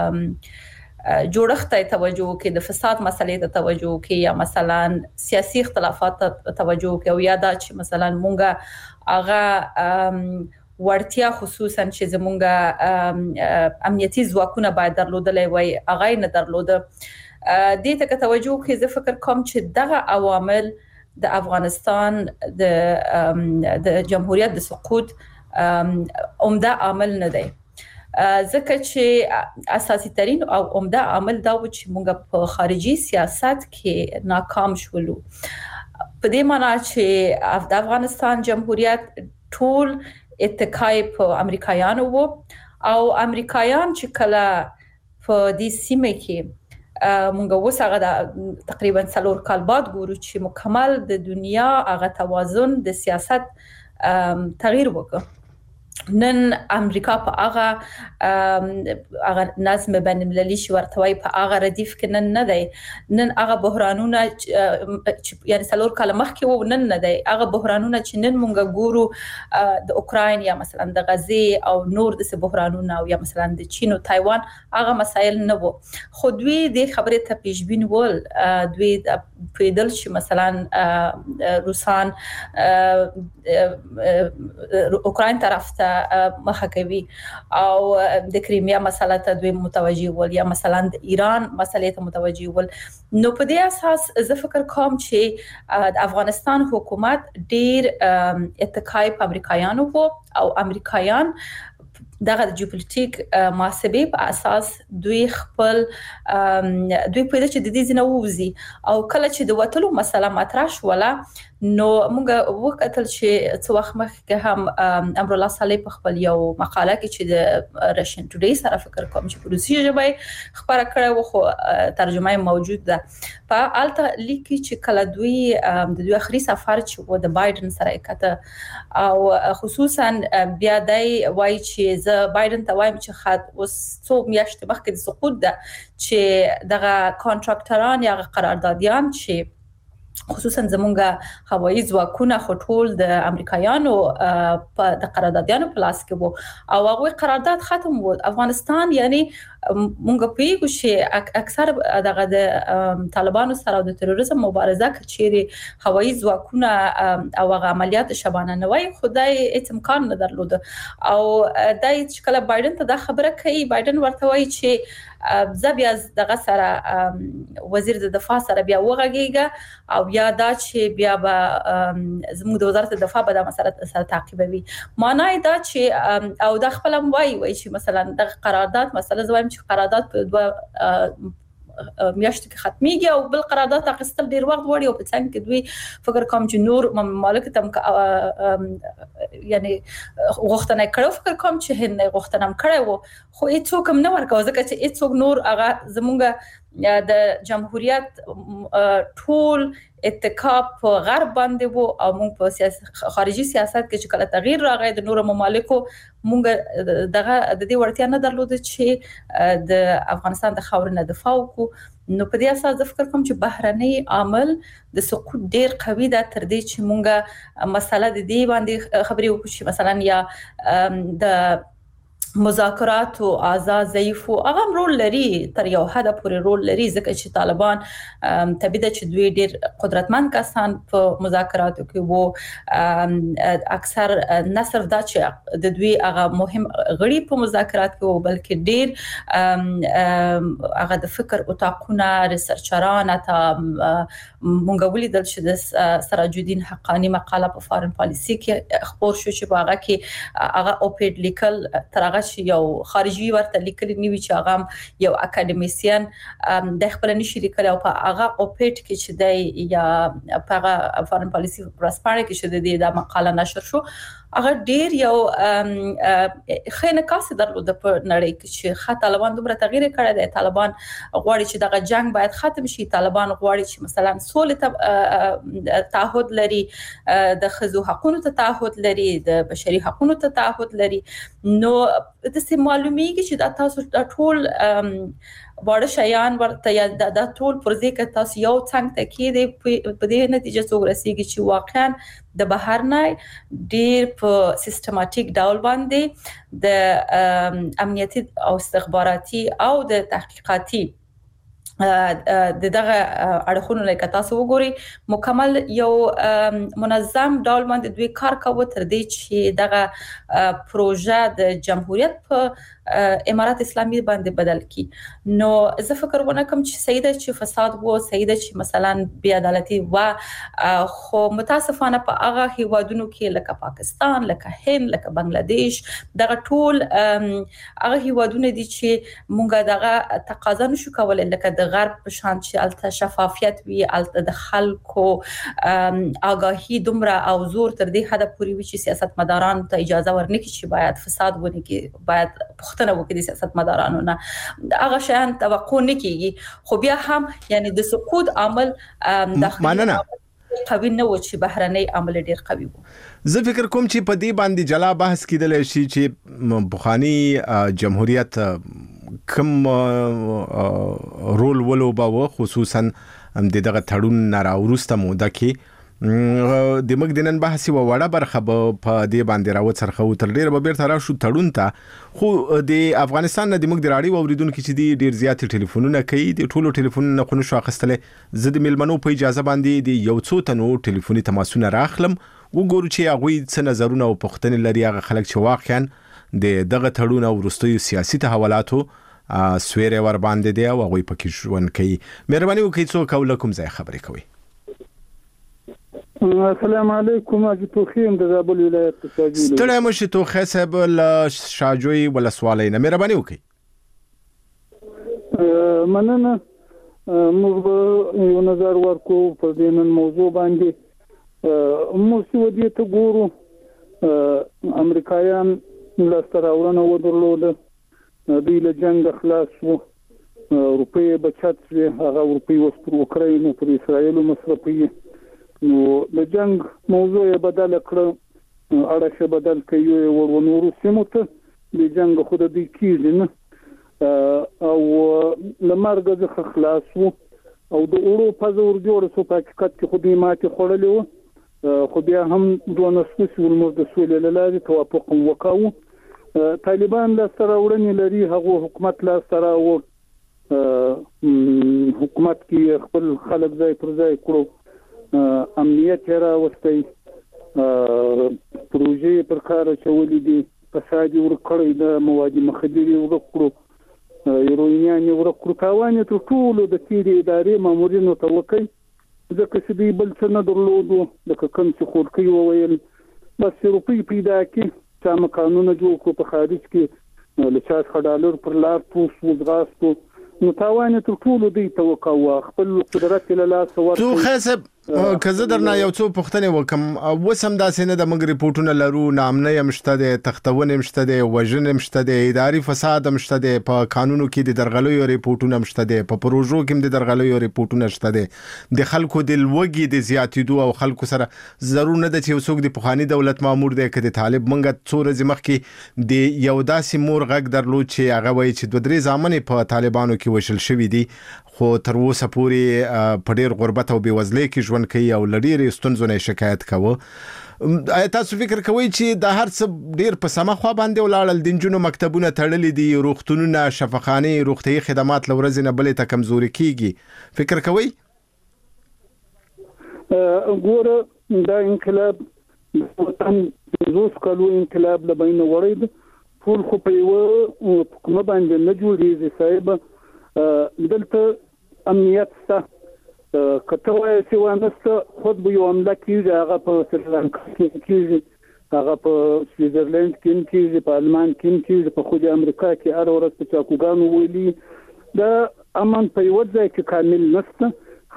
جوړښت ته توجه کوي، د فساد مسلې ته توجه کوي یا مثلا سیاسي اختلافات ته توجه کوي او یا دا چې مثلا مونږه هغه ورتیا خصوصا چې زمونږه امنیتي ځواکونه باید درلودلای وای هغه نه درلوده. دې ته توجه کوي. زه فکر کوم چې دغه عوامل د افغانستان د د جمهوریت د سقوط عمده عامل نه دی، ځکه چې اساسي ترين او عمده عامل دا و چې موږ په خارجي سیاست کې ناکام شولو. په دې معنی چې د افغانستان جمهوریت ټول اتکای په امریکایانو وو او امریکایان چې کله په دې سیمه کې موږ وسغه تقریبا څلور کال بعد ګورو چې مکمل د دنیا هغه توازن د سیاست تغییر وکړ. نن امریکا په هغه هغه نظم بین المللي چې ورتوي په هغه ردیف کې نن نه دی. نن هغه بحرانونه یعنی څلور کال مخکې وو نن نه دی. هغه بحرانونه چې نن مونږ ګورو د اوکراین یا مثلا د غزې او نور د بحرانونه او یا مثلا د چین او تایوان هغه مسایل نه وو، خو دوی د خبرې ته پیشبین ول. دوی پیدل چې مثلا روسان اوکراین طرف ته مخه کوي او د کریمیا مسله ته دوی متوجي ول یا مثلا د ایران مسلې ته متوجي ول. نو په دې اساس زه فکر کوم چې د افغانستان حکومت ډیر اتکای په امریکایانو وو او امریکایان دغه د جیوپولیټیک محاسبې په اساس دوی خپل دوی په دې چې د دې ځنه ووزي او کله چې د وټلو مسله مطرح شوله نو موږ وکتل چې څو وخت مخکې هم امر الله صالح په خپل یو مقاله کې چې د رشن ټوډے سره فکر کوم چې په روسي ژبه خبره کړې و خو ترجمه موجود ده په الته لیکي چې کله دوی د دوی اخري سفر چې و د بایدن سره کته او خصوصا بیا دای وای چې زه بایدن ته وایم چې خاط اوس څو میاشتې مخکې د سقوط ده چې دغه کانټراکټران یا قراردادیان چې خصوصا زمونږه هوایي ځواکونه خټول د امریکایانو په د قراردادیانو په لاس کې وو او هغه قرارداد ختم وو. افغانستان یعنی مونږ په یو شی اکثر دغه د طالبانو سره د تروریزم مبارزه کچېری هوایي ځواکونه او هغه عملیات شبانه نه وای خدای هیڅ امکان نه درلود او دای چې کله بایدن ته دا خبره کوي بایدن ورته وایي چې زبیا دغه سره وزیر د دفاع سره بیا وغږیږي او بیا دا چې بیا به زموږ د وزارت دفاع به د مسله سره تعقیبوي. معنی دا چې او د خپل وای وای چې مثلا د قرارداد مسله زوایم چې قرارداد په دوه میاشتې کې ختميږي او بل قرارداد اخیستل ډیر وخت وړي او په څنګه کې دوی فکر کوم چې نور ممالک تم یعنی غوښتنه کړو فکر کوم چې هن غوښتنه کړو خو هیڅ کوم نه ورکو ځکه چې هیڅ نور هغه زمونږ د جمهوریت ټول اتکاب په غرب باندې وو او موږ په سیاست خارجي سیاست کې چې کله تغییر راغی د نورو ممالکو موږ دغه د دې ورتیا نه درلود چې د افغانستان د خاورې نه دفاع وکړو. نو په دې اساس زه فکر کوم چې بهرنی عامل د سقوط ډیر قوي ده تر دې چې موږ مسله د دې باندې خبرې وکړو چې مثلا یا د مذاکرات او آزاد ضعیف او هغه رول لري تر یو حد پورې رول لري ځکه چې طالبان تبعید چې دوی ډیر قدرتمن کسان په مذاکراتو کې وو اکثر نه صرف دا چې د دوی هغه مهم غړي په مذاکرات کې وو بلکې ډیر هغه د فکر او تاقونه ریسرچران ته مونږ ولیدل چې د سراج الدین حقانی مقاله په فارن پالیسی کې خبر شو چې هغه کې هغه اوپیډ لیکل تر هغه هغه چې یو خارجي ورته لیکلي نیوي چې هغه یو اکاډمیسین د خپل نشي لیکل او په هغه اوپیټ کې چې دی یا په هغه فارن پالیسی پرسپاره کې چې دی د مقاله نشر شو هغه ډیر یو خینه کاسه درلود په نړۍ کې چې خا طالبان دومره تغییر کړی دی. طالبان غواړي چې دغه جنگ باید ختم شي. طالبان غواړي چې مثلا سولې ته تعهد لري، د ښځو حقوقو ته تعهد لري، د بشري حقوقو ته تعهد لري. نو د سه معلومیږي چې دا تاسو ټول واړه شیان ورته یا د ټول پروژې کې تاسو یو څنګه تکي دی په دې نتیجه څو رسیږي چې واقعا د بهر نه ډیر په سیستماتیک ډول باندې د امنیتي او استخباراتي او د تحقیقاتي د دغه اړخونو لکه تاسو وګورئ مکمل یو منظم ډول باندې دوی کار کوي تر دې چې دغه پروژه د جمهوریت په امارات اسلامي باندې بدل کی. نو زه فکر ونه کوم چې سیده چې فساد وو، سیده چې مثلا بی عدالتي و، خو متاسفانه په هغه هیوادونو کې لکه پاکستان، لکه هند، لکه بنگلاديش دغه ټول هغه هیوادونه دي چې مونږه دغه تقاضا نشو کولای لکه د غرب په شان چې الته شفافیت وي، الته د خلکو آگاهی دومره او زور تر دې حد پورې وي چې سیاستمداران ته اجازه ورنکړي چې باید فساد ونه کې، باید پښتنه وکړي سیاستمدارانو نه هغه شان توقع نه کیږي. خو بیا هم یعنی د سقوط عمل داخلي قوي نه و چې بهرنۍ عمل ډیر قوي وو.
زه فکر کوم چې په دې باندې جلا بحث کیدل شي چې بخانی جمهوریت کوم رول ولوباوه خصوصا د دغه تړون نه راورسته موده کې د مګ دنن بحثي و وړه برخه په دې باندې راوت سرخه تر ډیر به بیرته راشو تړون ته. خو د افغانستان نه د مګ د راډیو اوریدونکو چې دی ډیر زیات ټلیفونونه کوي، د ټولو ټلیفونونه خو نشو اخیستلې. زه د ملمنو په اجازه باندې د یو څو تنو ټلیفوني تماسونه راخلم وګورو چې هغه څه نظرونه او پوښتنې لري هغه خلک چې واقعا د دغه تړون او وروستیو سیاسي تحولاتو سویره ور باندې دی او هغه پکې ژوند کوي. مهرباني وکړئ څو کول کوم ځای خبرې کوي.
السلام علیکم، اجي توخیم د زابل ولایت تساجي.
ستړی مشه توخه صاحب له شاجوی ولا سوالای نه مهرباني وکړئ.
مننه، موږ یو نظر ورکو په دې نن موضوع باندې. موږ ودی ته ګورو امریکایان لاستراورنه ودرلوده، دوی له جنگ خلاص وو، روپیه بچت شوه، هغه روپیه وس پر اوکراین او پر اسرائیل مصرفي. نو د جنگ موضوع بدل کړ، اړه بدل کوي او ورونو سیمو ته د جنگ خود د کیږي نه او لمرګه ځخه خلاص وو او د اروپا زور جوړ سو په حقیقت کې خو دې ماته خړلې وو. خو بیا هم دوه نسوس ول د سولې لاله توافق وکاو. طالبان لا سره وړنی لري، هغه حکومت لا سره و حکومت کې خپل خلک ځای پر ځای کړو، امنیت را وستي، پروژې پر کار چولې دي، فساد ورکړی د مواد مخدري ورکړو، هیروینیان ورکړو. تاوان تر ټولو د تیری ادارې مامورینو ته وکړي، ځکه چې دوی بل څه نه درلودو. لکه کوم چې خورکي وویل بس روپۍ پیدا کړي، چې قانون جوړ کړو په خارج کې له چا څخه ډالر پر لار پوس وځغاستو. نو تاوان تر ټولو دوی ته وکاوه، خپل قدرت له لاس ورکړ.
تو خاصه کزه درنه یو څو پوښتنې وکم، وسم داسې نه د موږ ریپورتونه لرو، نامنه یې مشته ده، تختونه مشته ده، وژنه مشته ده، اداري فساد مشته ده، په قانونو کې د درغلیو ریپورتونه مشته ده، په پروژو کې د درغلیو ریپورتونه شته ده، د خلکو د لوګي د زیاتېدو او خلکو سره ضرور نه ده چې وسوک د پخوانی دولت مامور دی کړي طالب منګه څو ورځې مخکې د یو داسې مور غږ درلود چې هغه وایي چې دوه درې ځامن په طالبانو کې وشل شوی دي، خو تر اوسه پورې په ډیر غربت او بیوزلۍ کې ژوند کوي او لړۍ ستونزو نه شکایت کوي. آیا تاسو فکر کوئ چې د هر څه ډیر په سمه خوا باندې ولاړل؟ د نجونو مکتبونه تړلي دي، روغتونونه، شفاخانې، روغتیايي خدمات له ورځې نه بلې ته کمزوري کیږي، فکر کوئ؟
ګوره دا انقلاب وطن پنځوس کالو انقلاب له بینه وړی، ټول خو په یوه حکومت باندې نه جوړېږي صاحب. دلته امنیت شته، کته وایي چې وانسته خود به یو عمله کېږي، هغه په سریلانکا کې کېږي، هغه په سویټزرلند کې کېږي، په آلمان کې کېږي، په خو د امریکا کې هر ورځ په چاکوګانو ویلي د امن په یو ځای کې کامل نشته،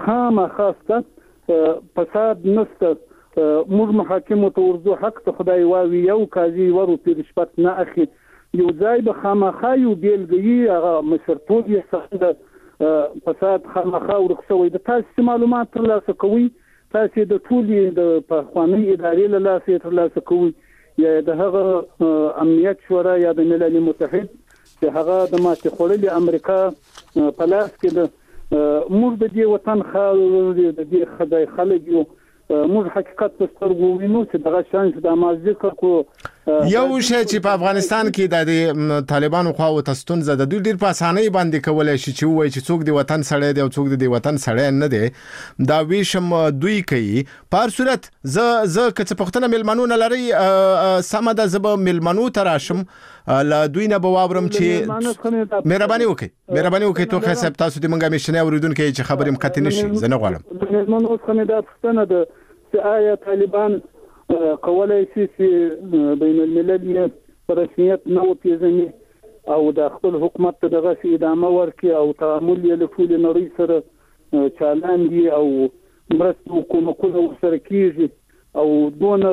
خامخا فساد نشته. موږ محاکمو ته ورځو، حق ته خدای واوي، یو قاضي ورو په رشوت نه اخلي، یو ځای به خامخا یو بیلګي هغه مشرتوب یې څنګه فساد خامخا ورخصوي. د تاسو معلومات ترلاسه کوي، تاسو د ټولې د پخوانی ادارې له لاسه ترلاسه کوي، یا د هغه امنیت شورا یا د ملل متحد چې هغه د ماتې خوړلې امریکا په لاس کې د موږ د دې وطن خلک د دې خدای خلک یو موږ حقیقت په سترګو وینو چې دغه شانس د مازیکا کو
یو شی چې په افغانستان کې د طالبانو خوا او تستون زده دوی ډیر په اسانۍ باندې کولای شي چې وایي چې څوک دی وطن سړی دی او څوک دی وطن سړی نه دی، دا ویشم دوی کوي. په هر صورت ز ز که څه پښتنه ملمنونه لري سم ده، زب ملمنو تراشم لا دوی نه بواورم چې مهرباني وکړي مهرباني وکړي توخه صاحب تاسو د منګه مشنه اوریدونکو چې خبرې مخته نشي زه نه غواړم.
ملمنو څنګه دا پښتنه ده چې آیا طالبان کولای شي چې بین الملل پر رسمیت نو پیژني او د خپل حکومت ته دغه ادامه ورکړي او تعامل یې له ټول نړۍ سره چالاندي او مرستو کومکونه سره کیږي او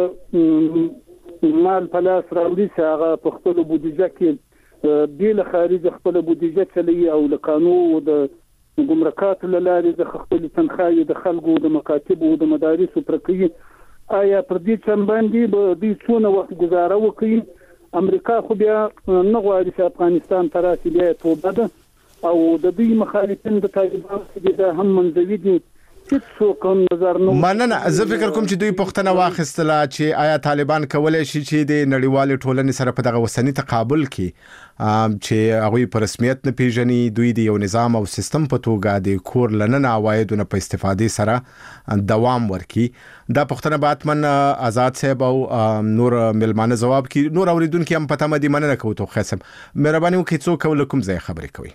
دونه مال په لاس راوړي چې هغه په خپل بودیجه کې بیل خارج خپل بودیجه چلی او له قانون د ګمرکات له لارې د خپل تنخواه د خلکو د مکاتب او د مدارس پر کوي. آیا پر دې چم باندې به دوی څونه وخت گزاره وکړي؟ امریکا خو بیا نه غواړي چې افغانستان ته راشي، بیا توبه ده او د دوی مخالفین د طالبانو چې د هم منځوي دي هیڅ کوم نظر نه.
مننه. زه فکر کوم چې دوی پښتنه واخیستله چې آیا طالبان کولای شي چې د نړیوال ټولنې سره په دغه وسنی تقابل کې چې هغه په رسمیت نه پیژني، دوی د یو نظام او سیستم په توګه د کور لننه عوایدونه په استفادې سره دوام ورکړي. دا پښتنه باتمن آزاد صاحب او نور ملمانه جواب کی نور اوریدونکو هم پته مدي مننه کوو. تو خاصم مهرباني وکړئ څوک ولکم ځای خبرې کوي.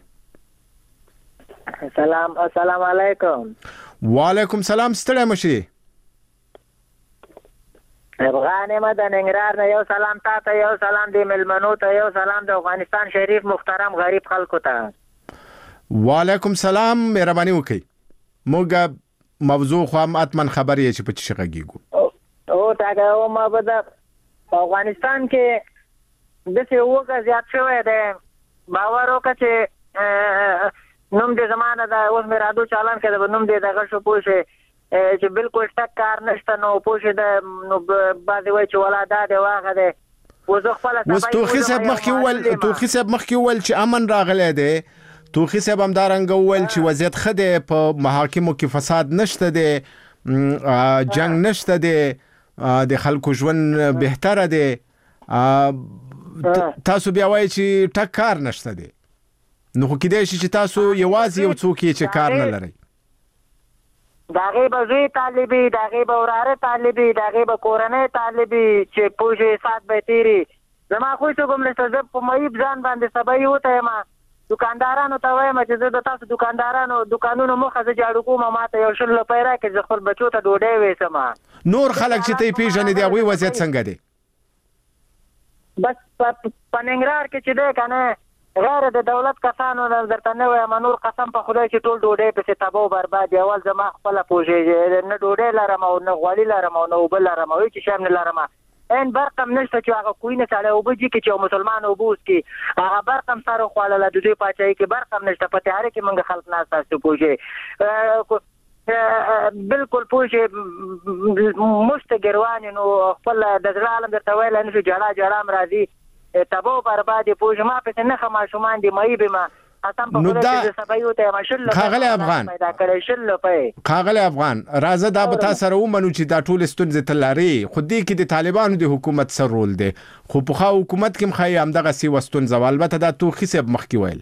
سلام السلام علیکم.
وعلیکم سلام. ستړی مشي.
افغان مدن انګرار نه یو سلام تاسو، یو سلام دی ملمنو ته، یو سلام د افغانستان شریف محترم غریب خلکو ته.
وعلیکم سلام. مهرباني وکړئ. موږ موضوع خو هم اتمن خبرې چې په چی شغږیږو
او تاګه او ما په افغانستان کې د څه وګه زیات شوی دی. باور وکړه چې نوم دې زمانه دا اوس مې رادو چالان کړه، نوم دې دغه شو پوښه چې بالکل ټک کار نشته، نو پوښه د نو بعد وای چې ولاده دی واغه دی وزه خپل
وس توخي صاحب مخکې ول توخي صاحب مخکې ول چې امن راغلی دی. توخي صاحب هم دارنګ ول چې وضعیت خده په محاکمو کې فساد نشته دی، جنگ نشته دی، د خلکو ژوند بهتره دی. تاسو بیا وای چې ټک کار نشته دی، نو خو کېدای شي چې تاسو یوازې یو څوک یې چې کار نه لرئ.
داغه به زوی طالبي، داغه به وراره طالبي، داغه به کورنۍ طالبي چې پوجي سات به تیری. زما خو څه کوم نشته، زه په مې ځان باندې سبا یو ته ما دکاندارانو ته وایم چې زه د تاسو دکاندارانو دکانونو مخه زه جاړو کوم، ماته یو شل پیرا کې زه خپل بچو ته ډوډۍ وېسم.
نور خلک چې ته پیژنې دی هغوی وضعیت څنګه دی؟
بس په ننګرهار کې چې دی کنه غیر د دولت کسانو درته نه وایم، نور قسم په خدای چې ټول ډوډۍ پسې تباہ برباد. اول زما خپله پوهېږي نه ډوډۍ لرم او نه غوړي لرم او نه اوبه لرم او هېڅ شی هم نه لرم. این برق هم نشته چې هغه کوی نه سړی اوبه جي کې چې یو مسلمان اوبه وڅکي، هغه برق هم سر وخوړله د دوی پاچاهۍ کې برق هم نشته. په تیاره کې موږ خلک ناست تاسو پوهېږئ بالکل پوهېږئ مشت ګروانې نو خپل د زړه عالم درته ویلی نه شو، جړا جړا هم راځي تباہ برباد پوهېږي. ما پسې نښه ماشومان دي مایي به ما
نو دا خاغلی افغان خاغلی افغان راځه دا به تاسو سره ومنو چې دا ټول ستونزې ته لري، خو دې کې د طالبانو د حکومت سره رول دی، خو پخوا حکومت کې مخایي همدغه سی ستونزه وه. البته دا توخي صاحب مخکې ویل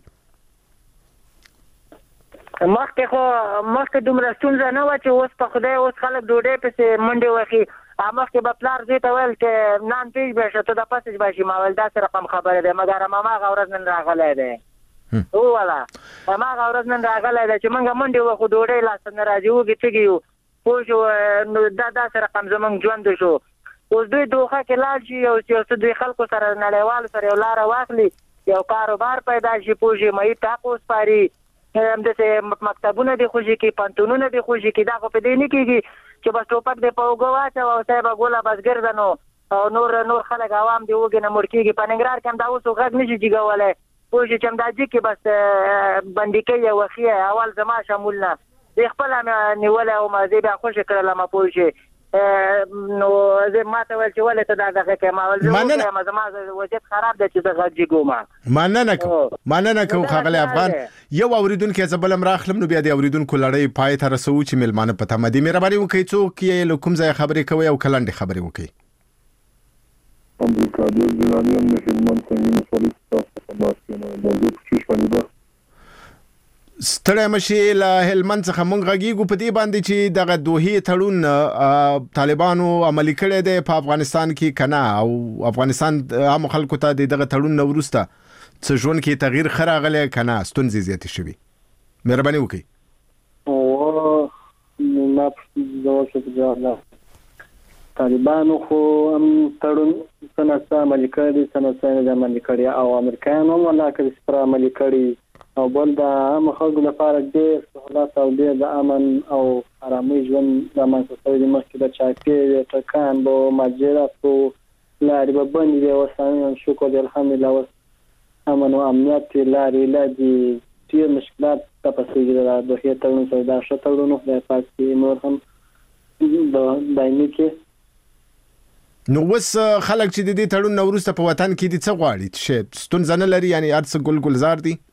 مخکې خو مخکې دومره ستونزه نه وه چې اوس په خدای اوس خلک ډوډۍ پسې منډې وخي. مخکې به پلار زوی ته ویل چې نان پیش به شه ته د پسې باشي، ما ویل داسې رقم خبره دی، مګر هماغه ورځ نن راغلی دی. وواله هماغه ورځ نن راغلی دی چې موږ منډې وخو ډوډۍ لاسته نه راځي، وږي تږي یو پوه شو. نو دا داسې رقم زموږ ژوند شو. اوس دوی دوخه کې لاړ شي او چې دوی خلکو سره نړیوال سره یو لار واخلي یو کاروبار پیدا شي پوجي مې تاسو سپاري هم د مکتبونو د خوشي کې پانتونونو د خوشي کې دا په دې نه کېږي چې بس ټوپک د پوغواچ او صاحب ګولا بس ګرځنو او نور نور خلک عوام دی وګنه مرکیږي په ننګرهار کې دا اوس غږ نشي جګولای پوجي چې مداجي کې بس بندګي وخیه اول زما شامل نه د خپل نیول او مازه بیا خوش کړل ما پوجي نو زه ماته ول چې ولې ته دا دغه کې ما ول زه ما وضعیت خراب ده چې زه غږ ګوما
مننه کوم مننه کوم خغلی افغان یو اوریدونکو زبلم راخلم نو بیا د اوریدونکو لړۍ پای ته رسو چې ملمانه پته مدي مهرباني وکړئ څوک یې لکم ځای خبرې کوي او کلند خبرې وکړي
امریکا د ځوانانو د هلمند څنګه مسولې تاسو په ماس کې نو موضوع چې شوالي
ستړی مشي له هلمند څخه مونږ غږیږو په دې باندې چې دغه دوحې تړون طالبانو عملي کړی دی په افغانستان کې کنه او افغانستان عام خلکو ته دغه تړون نه وروسته څه ژوند کې تغییر ښه راغلی کنه ستونزې زیاتې شوي مهرباني وکړئ
او ما ځواب څه جواب طالبانو خو هم تړون څنګه عملي کړی څنګه عملي کړی او امریکایانو هم ولاکه سپر عملي کړی او بل د عام خلکو لپاره ډېر سهولت او ډېر د امن او آرامۍ ژوند د منځته د مخکې د چاپیر ټکان بو ماجرات بو لارې به بندې دي اوس شکر دی الحمدلله اوس امن او امنیت لارې لا دي ډېر مشکلات ته پسې د دوحې تړون سره دا ښه تړون خدای پاک دې نور هم دایمي کې
نو اوس خلک چې د دې تړون نه وروسته په وطن کې دي څه غواړي چې ستونزه نه لري یعنی هر څه ګل ګلزار دي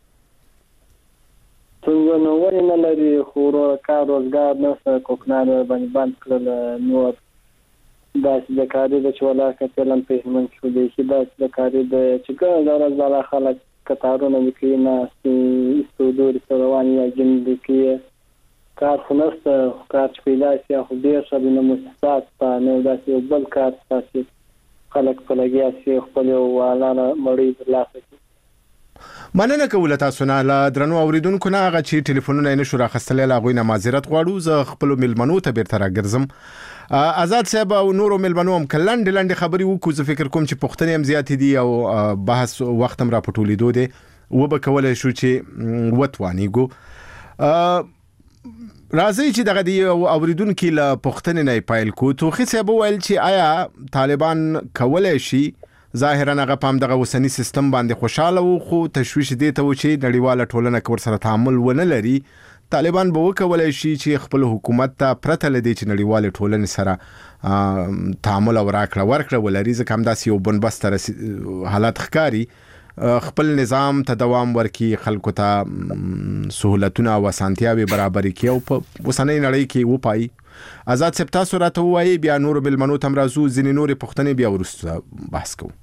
څنګه نو ولې نه لري خو کار روزګار نه سره کوکنار باندې بند کړل نو داسې د کاري د چولا کتلم په هلمند کې دی چې داسې د کاري د چې ګل دراز بالا خلک کتارونه وکړي نه استودور رواني یا جن کې کار خو نشته کار چې پیدا شي خو ډېر څه د مؤسسات په نو داسې بل کار تاسو خلک په لګیا شي خپل والاله مړی ترلاسه کړي
مننه کوله تاسو نه له درنو اوریدونکو نه هغه چې ټلیفونونه نه شو راخستلې لا غوینه معذرت غواړو زه خپل ملمنو ته بیرته راګرځم آزاد صاحب او نورو ملمنو هم کلند لند خبري وکړو زه فکر کوم چې پښتنې هم زیات دي او بحث وخت هم را پټولې دوی و به کولای شو چې وټوانیګو راځي چې دغه دی اوریدونکو له پښتنې نه پایل کو توخي صاحب ویل چې آیا طالبان کولای شي ظاهرا هغه پام دغه وسنی سیستم باندې خوشاله وو خو تشویش دي ته و چې نړیواله ټولنه کور سره تعامل ونه لري طالبان به وکولای شي چې خپل حکومت ته پرته لدی چې نړیواله ټولنه سره تعامل او راکړه ورکړه ولري ځکه هم داسې یو بنبستر حالات ښکاری خپل نظام ته دوام ورکي خلکو ته سہولتونه او اسانتیاوي برابر کړي او په وسنۍ نړۍ کې و پای آزاد صاحب تاسو راته وایي بیا نور بلمنو تم رازو ځینې نور پښتنې بیا ورسته بحث کوو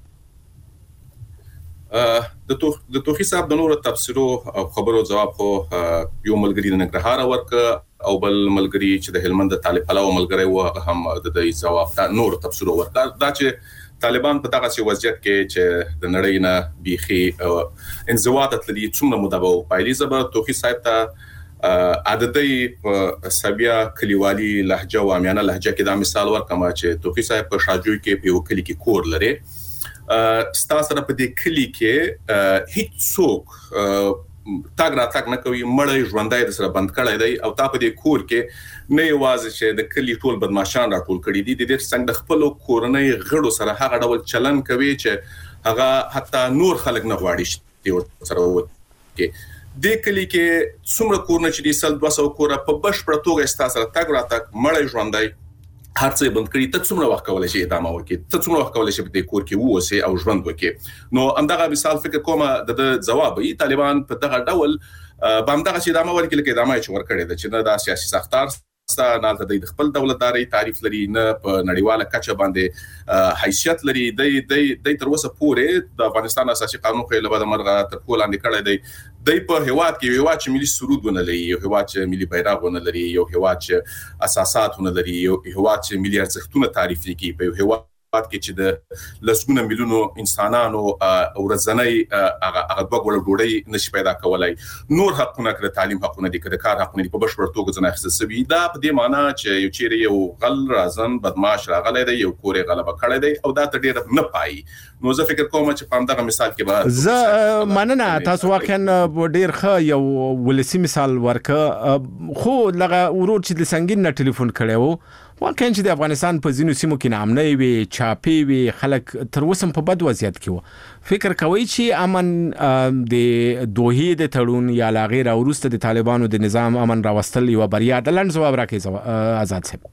د تو د توخي صاحب د نور تفسیرو او خبرو جواب خو یو ملګری نه نګرهار ورک او بل ملګری چې د هلمند طالب پلاو ملګری و هم د دې جواب ته نور تفسیرو ورک دا چې طالبان په دغه وضعیت کې چې د نړۍ نه بيخي انزوات تللی څومره مدبو پایلی زبر توخي صاحب ته عادتي په سبیا کلیوالي لهجه او عامیانه لهجه کې دا مثال ورکم چې توخي صاحب په شاجوی کې په وکلی کې کور لري ستاسو سره په دې کلی کې هیڅ څوک تاګ را تاګ نه کوي مړی ژوندای د سره بند کړی دی او تا په دې کور کې نه یوازې چې د کلی ټول بدمعشان را ټول کړي دي د دې څنګه د خپل کورنۍ غړو سره هغه ډول چلن کوي چې هغه حتی نور خلک نه غواړي چې سره وکړي د کلی کې څومره کورونه چې د سل دوه سوه کوره په بشپړه توګه ستاسو سره تاګ را تاګ مړی ژوندای هر څه بند کړی ته څومره وخت کولای شي ادامه وکړي ته څومره وخت کولای شي په دې کور کې ووسې او ژوند وکړي نو همدغه مثال فکر کوم د جواب ای طالبان په دغه ډول باندې چې ادامه ورکړي کې ادامه چې ورکړي د چې نه د سیاسي سختار نه د خپل دولتداري تعریف لري نه په نړیواله کچه باندې حیثیت لري د د تر اوسه پورې د افغانستان اساسي قانون خو له بعد مرغه تر کول اندې کړی دی د په هواد کې یو چې ملي سرود ونه لري یو هواد چې ملي بیرغ ونه لري یو هواد چې اساسات ونه لري یو هواد چې ملي ارزښتونه تعریف کوي په هواد هیواد کې چې د لسګونه میلیونو انسانانو ورځنی هغه هغه دوه ګوله ډوډۍ نشي پیدا کولای نور حقونه کړه تعلیم حقونه دي کړه کار حقونه دي په بشپړ توګه ځنه اخیستل شوی دا په دې معنی چې یو چیرې یو غل رازن بدمعاش راغلی دی یو کورې غلبه کړی دی او دا ته ډېر نه پای نو زه فکر کوم چې په همدغه مثال کې به
زه مننه تاسو واقعا ډېر ښه یو ولسی مثال ورکه خو لغه ورور چې د سنگین نه ټلیفون کړی وو واقعا چې د افغانستان په ځینو سیمو کې نامنۍ وي چاپی وي خلک تر اوسه په بد وضعیت کې وو فکر کوي چې امن د دوحې د تړون یا لا غیر وروسته د طالبانو د نظام امن راوستل یو بریا د لنډ جواب راکړي آزاد صاحب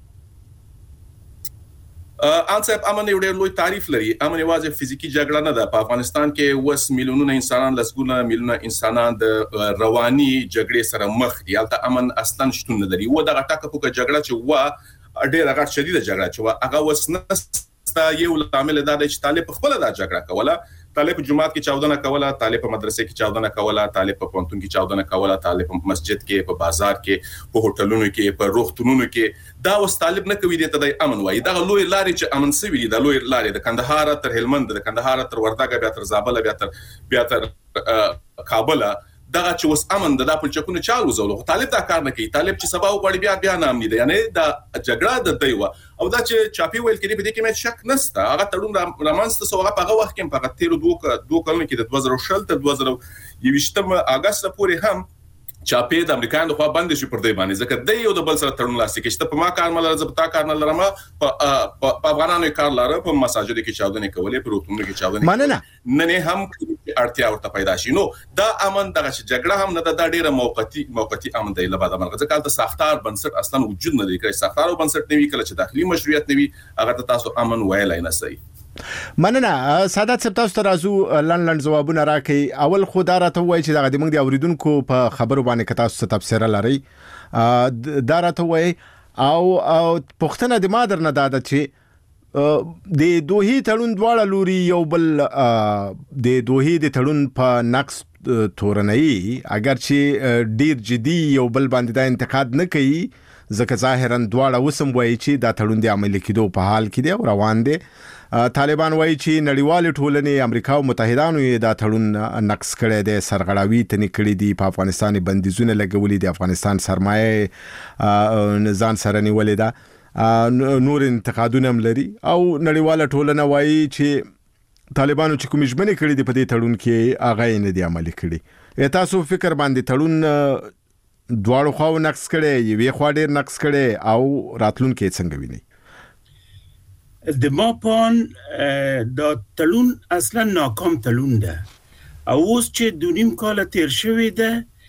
ان صاحب امن یو ډېر لوی تعریف لري امن یوازې فزیکی جګړه نه ده په افغانستان کې وس میلیونونه انسانان لسګونه میلیونه انسانان د رواني جګړې سره مخ دي البته امن اصلا شتون نه لري و دغه ټاکه پوکه جګړه چې و ډېر هغه شدیده جګړه چې و هغه وس نستا یو لامل دا دی چې طالب خپل دا جګړه کوله طالب جمعات کې چاودنه کوله طالب مدرسې کې چاودنه کوله طالب په پونتون کې چاودنه کوله طالب مسجد کې په بازار کې په هوټلونو کې په روغتونونو کې دا وس طالب نه کوي د امن وای دا لوی لارې چې امن سوي دي دا لوی لارې د کندهار تر هلمند د کندهار تر وردګ بیا تر زابل بیا تر بیا تر کابل دا چې وس امن د پلچکونو چالو زولو طالب دا کار نه کوي طالب چې سبا وغوړي بیا بیا نام نه دی یعنی دا جګړه د دیوه او دا چې چاپی ویل کړي په دې کې مې شک نشته هغه تړون رامنځته سو هغه په هغه وخت کې په تیر دوه دوه کلونو کې د دوه زره شل تر دوه زره یوویشتم اگست پورې هم چاپی د امریکایانو د خوا باندې شي پر دې باندې ځکه د یو د بل سره تړون لاسلیک شته په ما کار مل راځه په کار نه لرم په افغانانو کار لاره په مساجد کې چاودنې کولې په روتونو کې چاودنې
مننه
نه نه هم اړتیا ورته پیدا شي نو دا امن دغه جګړه هم نه د ډیره موقتی موقتی امن دی لبا د مرغه ځکه د ساختار بنسټ اصلا وجود نه لري کله ساختار او بنسټ نوي کله چې داخلي مشروعیت نوي هغه تاسو امن ویلای نه سي
مننه سادات صاحب تاسو ته راځو لن لن جوابونه راکړي اول خو دا راته وایي چې دا د موږ د اوریدونکو په خبرو باندې که تاسو ته تفسیر لري دا راته وایي او پښتنه د مادر نه دا ده چې د دوحې تړون دواړه لوري یو بل د دوحې د تړون په نقص تورنۍ اگر چې ډیر جدي یو بل باندې دا انتقاد نه کوي ځکه ظاهرا دواړه وسم وایي چې دا تړون د عملي کېدو په حال کې دی او روان دی طالبان وایي چې نړیوال ټولنې امریکا او متحدانو یې دا تړون نقص کړی دی سرغړاوي تنې کړی دي په افغانستان بندیزونه لګولي دي افغانستان سرمایه ځان سره نیولې ده نور انتقادونه هم لري او نړیوال ټولنه وایي چې طالبانو چې کوم ژمنې کړې دي په دې تړون کې هغه یې نه دي عملي کړي تاسو فکر باندې تړون دواړو خواو نقص کړي یوې خوا ډېر نقص کړي او راتلونکي څنګه ویني
د ما پان دا تړون اصلا ناکام تړون ده او اوس چې دونیم کال تیر شوی ده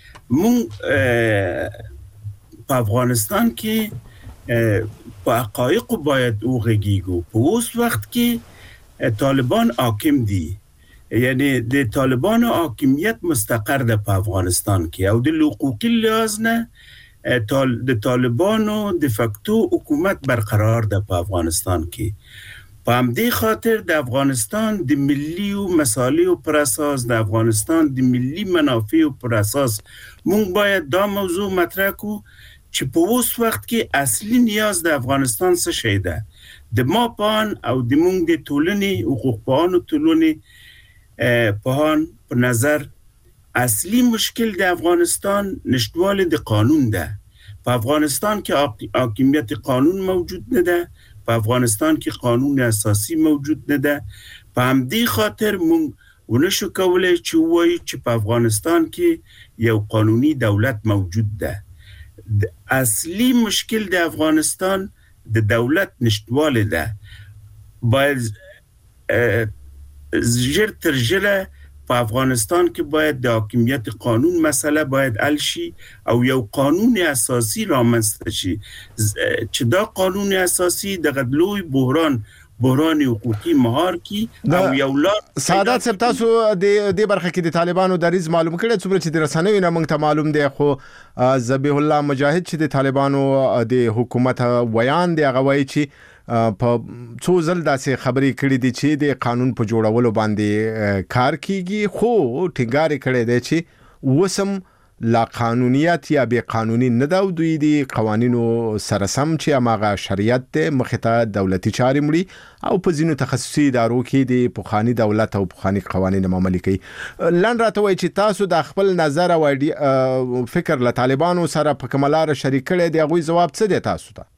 مونږ په افغانستان کې په حقایق باید وغږیږو په اوس وخت کې طالبان حاکم دي یعنی د طالبانو حاکمیت مستقر ده په افغانستان کې او د حقوقي لحاظ نه د طالبانو د فکتو حکومت برقرار ده په افغانستان کې په همدې خاطر د افغانستان د ملي او مصالحو پر اساس د افغانستان د ملي منافعو پر اساس مونږ باید دا موضوع مطرح کو چې په اوس وخت کې اصلي نیاز د افغانستان څه شی ده د ما پان او د مونږ د ټولنې حقوق پوهانو ټولنې پوهان په نظر اصلي مشکل د افغانستان نشټوالی د قانون ده په افغانستان کې حاکمیت قانون موجود نه ده په افغانستان کې قانون اساسي موجود نه ده په همدې خاطر مونږ ونشو کولای چې وایو چې په افغانستان کې یو قانوني دولت موجود ده اصلي مشکل د افغانستان د دولت نشټوالی ده باید زیر تر ژره په افغانستان کې باید د حاکمیت قانون مسله باید حل شي او یو قانون اساسي رامنځته شي چې دا قانون اساسي د لوی بحران بحران حقوقي مهار کی او یو لار
سعادت صاحب تاسو د دې برخه کې د طالبانو دریز معلوم کړي څومره چې د رسنیو نه موږ ته معلوم دی خو ذبیح الله مجاهد چې د طالبانو د حکومت ویان دی هغه وایي چې په څو ځل داسې خبرې کړې دي چې د قانون په جوړولو باندې کار کیږي خو ټینګار کړي دی چې وسم لا قانونیت یا به قانوني نه دا دوی دي قوانینو سره سم چې اماغه شریعت ته مخته دولتي چارې مړي او په ځینو تخصصي ادارو کې د پوخانی دولت او پوخانی قوانین عملي کوي. لن راته وایي چې تاسو د خپل نظر او فکر له طالبانو سره په کوملار شریک کړي دی، غوي جواب څه دی تاسو ته؟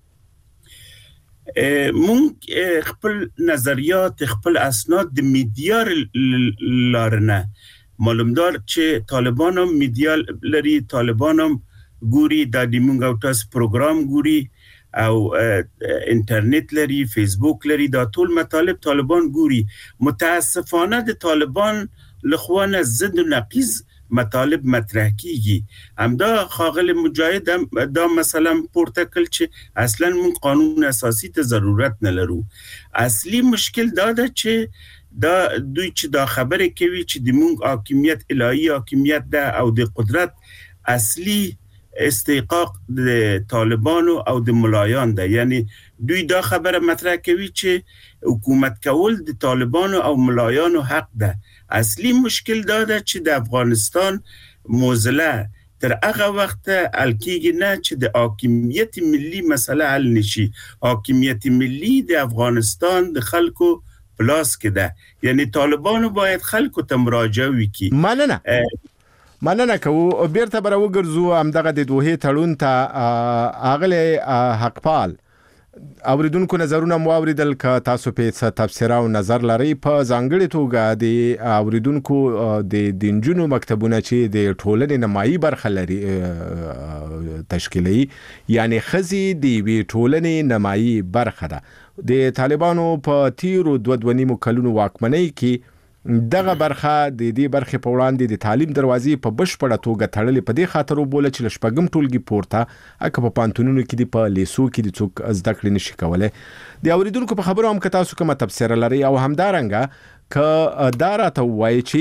مونږ خپل نظریات خپل اسناد د میډیا لارنه معلوم دار چې طالبان هم میډیا لري، طالبان هم ګوري د مونږ او تاسو پروګرام ګوري او انټرنیټ لري، فیسبوک لري، دا ټول مطالب طالبان ګوري. متاسفانه د طالبان لخوانه ضد و نقیض مطالب مطرح کیږي. همدا خاغل مجاهد هم دا مثلا پورته کړ چې اصلا مون قانون اساسی ته ضرورت نه لرو. اصلي مشکل دا ده چې دا دوی چې دا خبره کوي چې د مونږ حاکمیت الهی حاکمیت ده او د قدرت اصلي استحقاق د طالبانو او د ملایان ده. یعنی دوی دا خبره مطرح کوي چې حکومت کول د طالبانو او ملایانو حق ده. اصلي مشکل دا ده چې د افغانستان موزله تر هغه وخت حل کیږي نه چې د حاکمیت ملی مسله حل نشي. حاکمیت ملی د افغانستان د خلکو پلاس کې ده. یعنی طالبانو باید خلکو ته مراجعه وکړي.
مننه مننه کوو. بیرته بر وګرځو همدغه د دوه تړون ته اغله حقپال اوریدونکو نظرونه مو اوریدل ک تاسو په څه تفسیر او نظر لري. په ځانګړي توګه د اوریدونکو د دینجونو مکتبونه چې د ټولنې نمایي برخه لري تشکیلي، یعنی خزي د وی ټولنې نمایي برخه ده. د طالبانو په تیرو دوه دوه نیمو کلونو واکمنۍ کې دغه برخه د دې برخې په وړاندې د تعلیم دروازې په بشپړه توګه تړلې. په دې خاطر وبوله چې لشپګم ټولګي پورته اکه په پانتونونو کې دی په لیسو کې د څوک زده کړې نشي کولای. د اوریدونکو په خبرو هم که تاسو کومه تفسیر لري او همدارنګه که دا راته وایي چې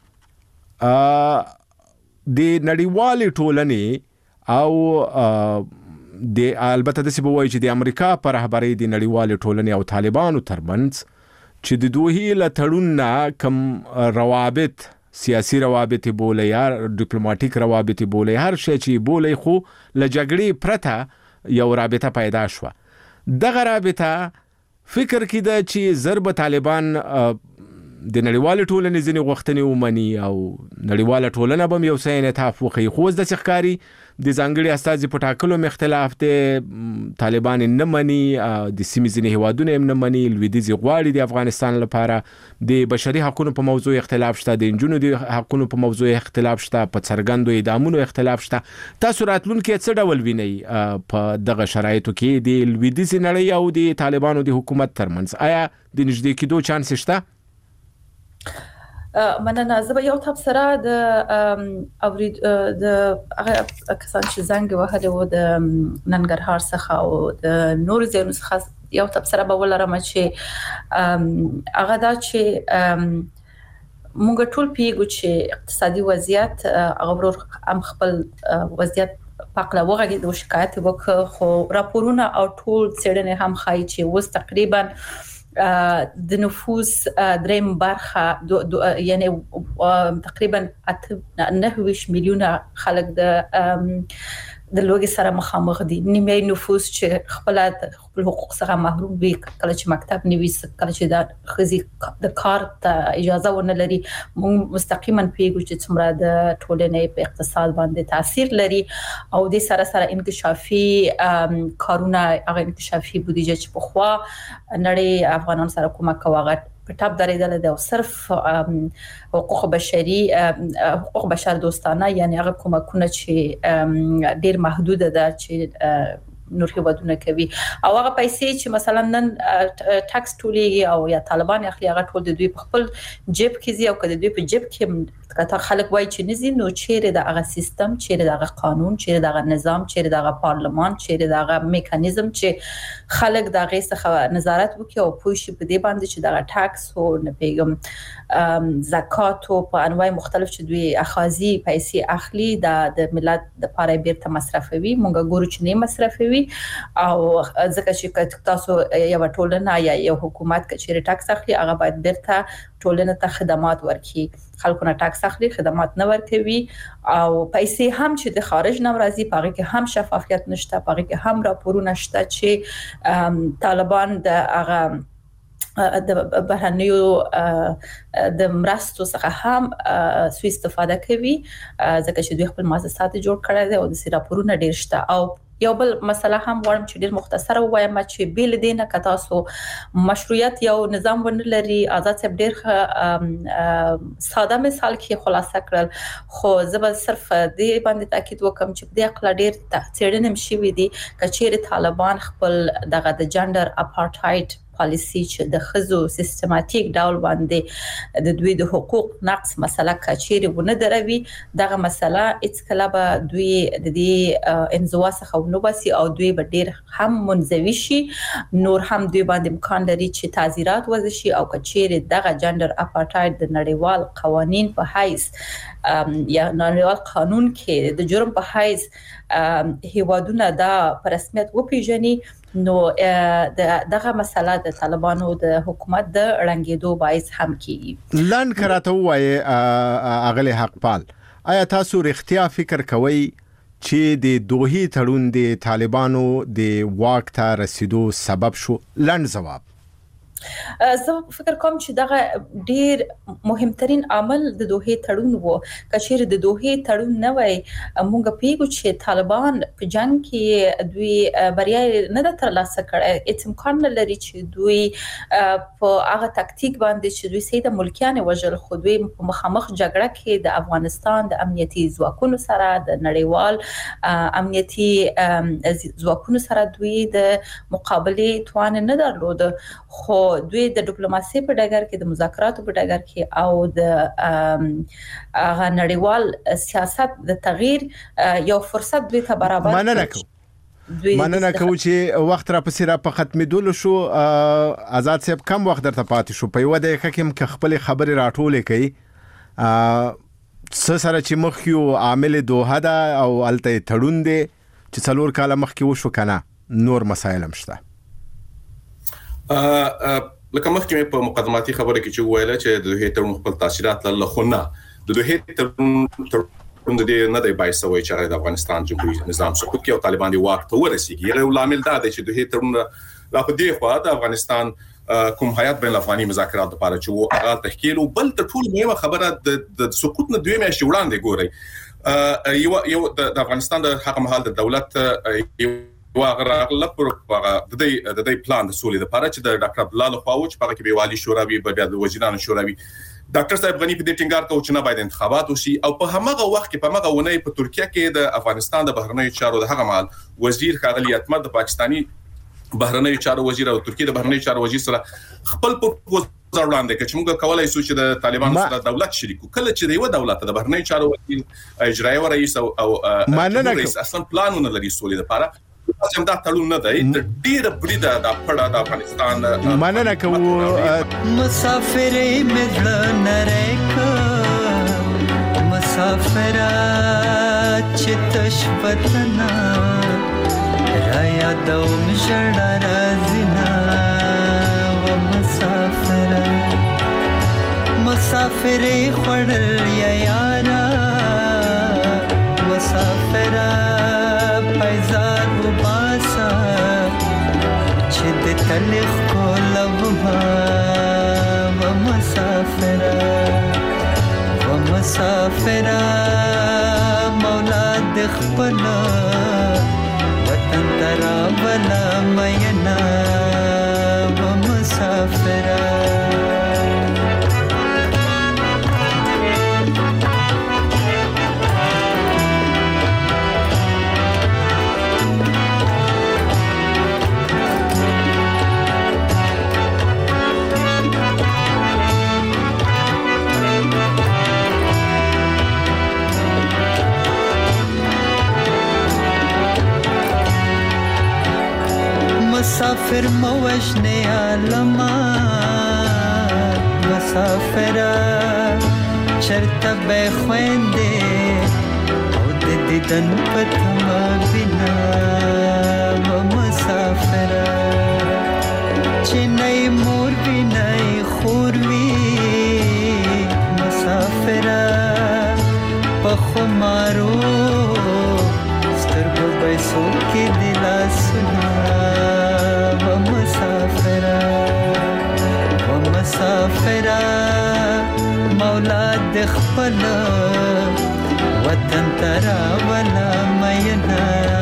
د نړیوالې ټولنې او د البته داسې به وایي چې د امریکا په رهبرۍ د نړیوالې ټولنې او طالبانو ترمنځ چې د دوه له تړون نه کم روابط، سیاسي روابط بوله یا ډیپلوماټیک روابط بوله، هر شي چې بوله خو له جګړې پرته یو رابطه پیدا شو. دغه رابطه فکر کیده چې ضرب طالبان د نړیوال ټولنې ځینې غوښتنې ومني او نړیواله ټولنه به یو څه انعطاف وکړي. خو د څخکاری د ځانګړي استازي په ټاکلو مختلف دي، طالبان نه مني، د سیمې ځینې هیوادونه نه مني، لویدیځ غواړي د افغانستان لپاره د بشري حقوقو په موضوع اختلاف شته، د انجونو د حقوقو په موضوع اختلاف شته، په څرګندو اعدامونو اختلاف شته. تاسو راتلونکي څه ډول وینئ په دغه شرایطو کې د لویدیځ نړۍ او د طالبانو د حکومت ترمنځ؟ آیا د نږدې کېدو چانس شته؟
مننه. زه به یو تبصره د اورید د هغه کسان چې زنګ وهلي و د ننګرهار څخه او د نور ځایونو څخه یو تبصره به ولرم چې هغه دا چې موږ ټول پیګو چې اقتصادي وضعیت هغه ورور هم خپل وضعیت پاکله وغږی د شکایت وکړ، خو راپورونه او ټول څېړنې هم ښایي چې اوس تقریبا د نفوس دریم برخه یعنی تقریبا نهه ویشت میلیونه خلک د د لوګي سره مخامخ دي. نیمه نفوس چې خپل خپل حقوق څخه محروم وي، کله چې مکتب نویس، کله چې د خزي د کار ته اجازه ونه لري. موږ مستقیما پیګو چې څومره د ټولنې په اقتصاد باندې تاثیر لري او د سره سره انکشافي کارونه، هغه انکشافي بودیجه چې په خوا نړۍ افغانان سره کومک کوي په ټاپ درېدل ده او صرف حقوق بشري حقوق بشر دوستانه، یعنی هغه کومکونه چې ډیر محدود ده چې نور هیوادونه کوي او هغه پیسې چې مثلا نن ټاکس ټولېږي او یا طالبان اخلي هغه ټول د دوی په خپل جیب کې زی او کله دوی په جیب کې کته خلک وای چې نزي نو چیرې د هغه سیستم، چیرې د هغه قانون، چیرې د هغه نظام، چیرې د هغه پارلمان، چیرې د هغه میکانیزم چې خلک د هغه څخه نظارت وکړي او پوه شي په دې باندې چې د ټاکس او نه پیغام زکات او په انواع مختلف چې دوی اخاذي پیسې اخلي د د ملت د پاره بیرته مصرفوي. مونږ ګورو چې نه مصرفوي وي او ځکه چې تاسو یو ټولنه یا یو حکومت کچېره ټاکس اخلي هغه باید بیرته ټولنه ته خدمات ورکړي خلکو نه ټاکس اخلي خدمات نه ورکوي او پیسې هم چې د خارج نه راځي پاره کې هم شفافیت نشته پاره کې هم راپورونه شته چې طالبان د هغه د بهرنیو د مرستو څخه هم سوء استفاده کوي ځکه چې دوی خپل مؤسسات جوړ کړي دي او د راپورونه ډیر شته او یو بل مسله هم ورم چې ډیر مختصره وایم چې بیل دینه که تاسو مشروعیت یو نظام ونلري آزاد صاحب ډیر ساده مثال کې خلاصه کړل خو زه به صرف دې باندې تاکید وکم چې د اقلا ډیر څېړنې مشوي دي کچېره طالبان خپل دغه د جندر اپارټایډ پالیسی چې د خزو سیستماتیک ډول باندې د دوی د حقوق نقص مسله کچېره ونه دروي دغه مسله اڅ کله به دوی د دې انزوا څخه نو باسي او دوی به ډیر هم منزوي شي نور هم دوی باندې امکان لري چې تعزیرات وضع شي او کچېره دغه جندر اپارټایډ د نړیوال قوانین په حیث یا نړیوال قانون کې د جرم په حیث هیوادونه دا په رسمیت وپیژني نو دغه مسله د طالبانو د حکومت د رنګېدو باعث هم کیږي
لاند کراته وایي اغلی حقپال آیا تاسو رښتیا فکر کوئ چې د دوحې تړون د طالبانو د واک ته رسیدو سبب شو لاند جواب
زه فکر کوم چې دغه ډیر مهمترین عامل د دوحې تړون وو کچېره د دوحې تړون نه وای موږ پیګو چې طالبان په جنگ کې دوی بریا نه د ترلاسه کړي اته امکان لري چې دوی په هغه تکتیک باندې چې دوی سیده ملکیان وژل خو دوی په مخامخ جګړه کې د افغانستان د امنیتي ځواکونو سره د نړیوال امنیتي ځواکونو سره دوی د مقابله توان نه درلود خو دوی د ډیپلوماسي په ډګر کې د مذاکراتو په ډګر کې او د هغه نړیوال سیاست د تغییر یو فرصت دوی ته برابر
مننه کوم مننه کوم چې وخت را پسې را په ختمېدل شو آزاد صاحب کم وخت درته پاتې شو په یو دقیقه کې خپل خبرې راټولې کړي څه سره چې مخ یو عامل دوه ده او الته تړون دي چې څلور کاله مخکې وشو کنه نور مسایل هم شته
لکه مخکې په مقدماتي خبره کې چې ویل چې د دوی تړون خپل تاثیرات له خونه د دوی تړون د دې نه دی بایسوي چې د افغانستان جمهوریت نظام سقوط کې او طالبان دی واک ته ورسیږي یو لامل دا دی چې دوی تړون لا په دې خوا د افغانستان کوم هیئت بین الافغاني مذاکرات لپاره چې وو هغه تحقیق او بل تر ټولو مهمه خبره د سقوط نه دوی میاشتې وړاندې ګوري یو یو د افغانستان د هغه مهال د دولت واغره لپاره د دې د دې پلان د سولې لپاره چې د ډاکټر عبد الله لخوا و چې په کې به والی شورا وي بیا د وزیرانو شورا وي ډاکټر صاحب غنی په دې ټینګار کوي چې نه باید انتخابات وشي او په همغه وخت کې په هغه ونه په ترکیه کې د افغانستان د بهرنیو چارو د هغه مال وزیر خاغلی اتمر د پاکستانی بهرنیو چارو وزیر او ترکیه د بهرنیو چارو وزیر سره خپل په ځوړاندې کې چې موږ کولای شو چې د طالبانو سره دولت شریکو کله چې د یو دولت د بهرنیو چارو وزیر اجرایي رئیس او رئیس اصلا پلانونه لري سولې لپاره چې دا تړون نه دی د ډیره بریده د پړه د افغانستان
مننه کوم
مسافرې مدل نریک مسافر چې تشبتنا را یادوم ژړا رازینا و مسافر مسافرې خړل یا یارا مسافر پیزار وباسا چې د تلخ کولوما و مسافر و مسافر مولا د خپل وطن ترا ولا مینا و مسافر مسافر موجنه عالما مسافر چرته به خوينده او د دیدن پتما بنا و مسافرہ چنئی مور بنئی خوروی مسافرہ پخمارو سترگو بیسو کی دلا سنا و مسافرہ و مسافرہ مولا دخپل وطن ترا ولا مینا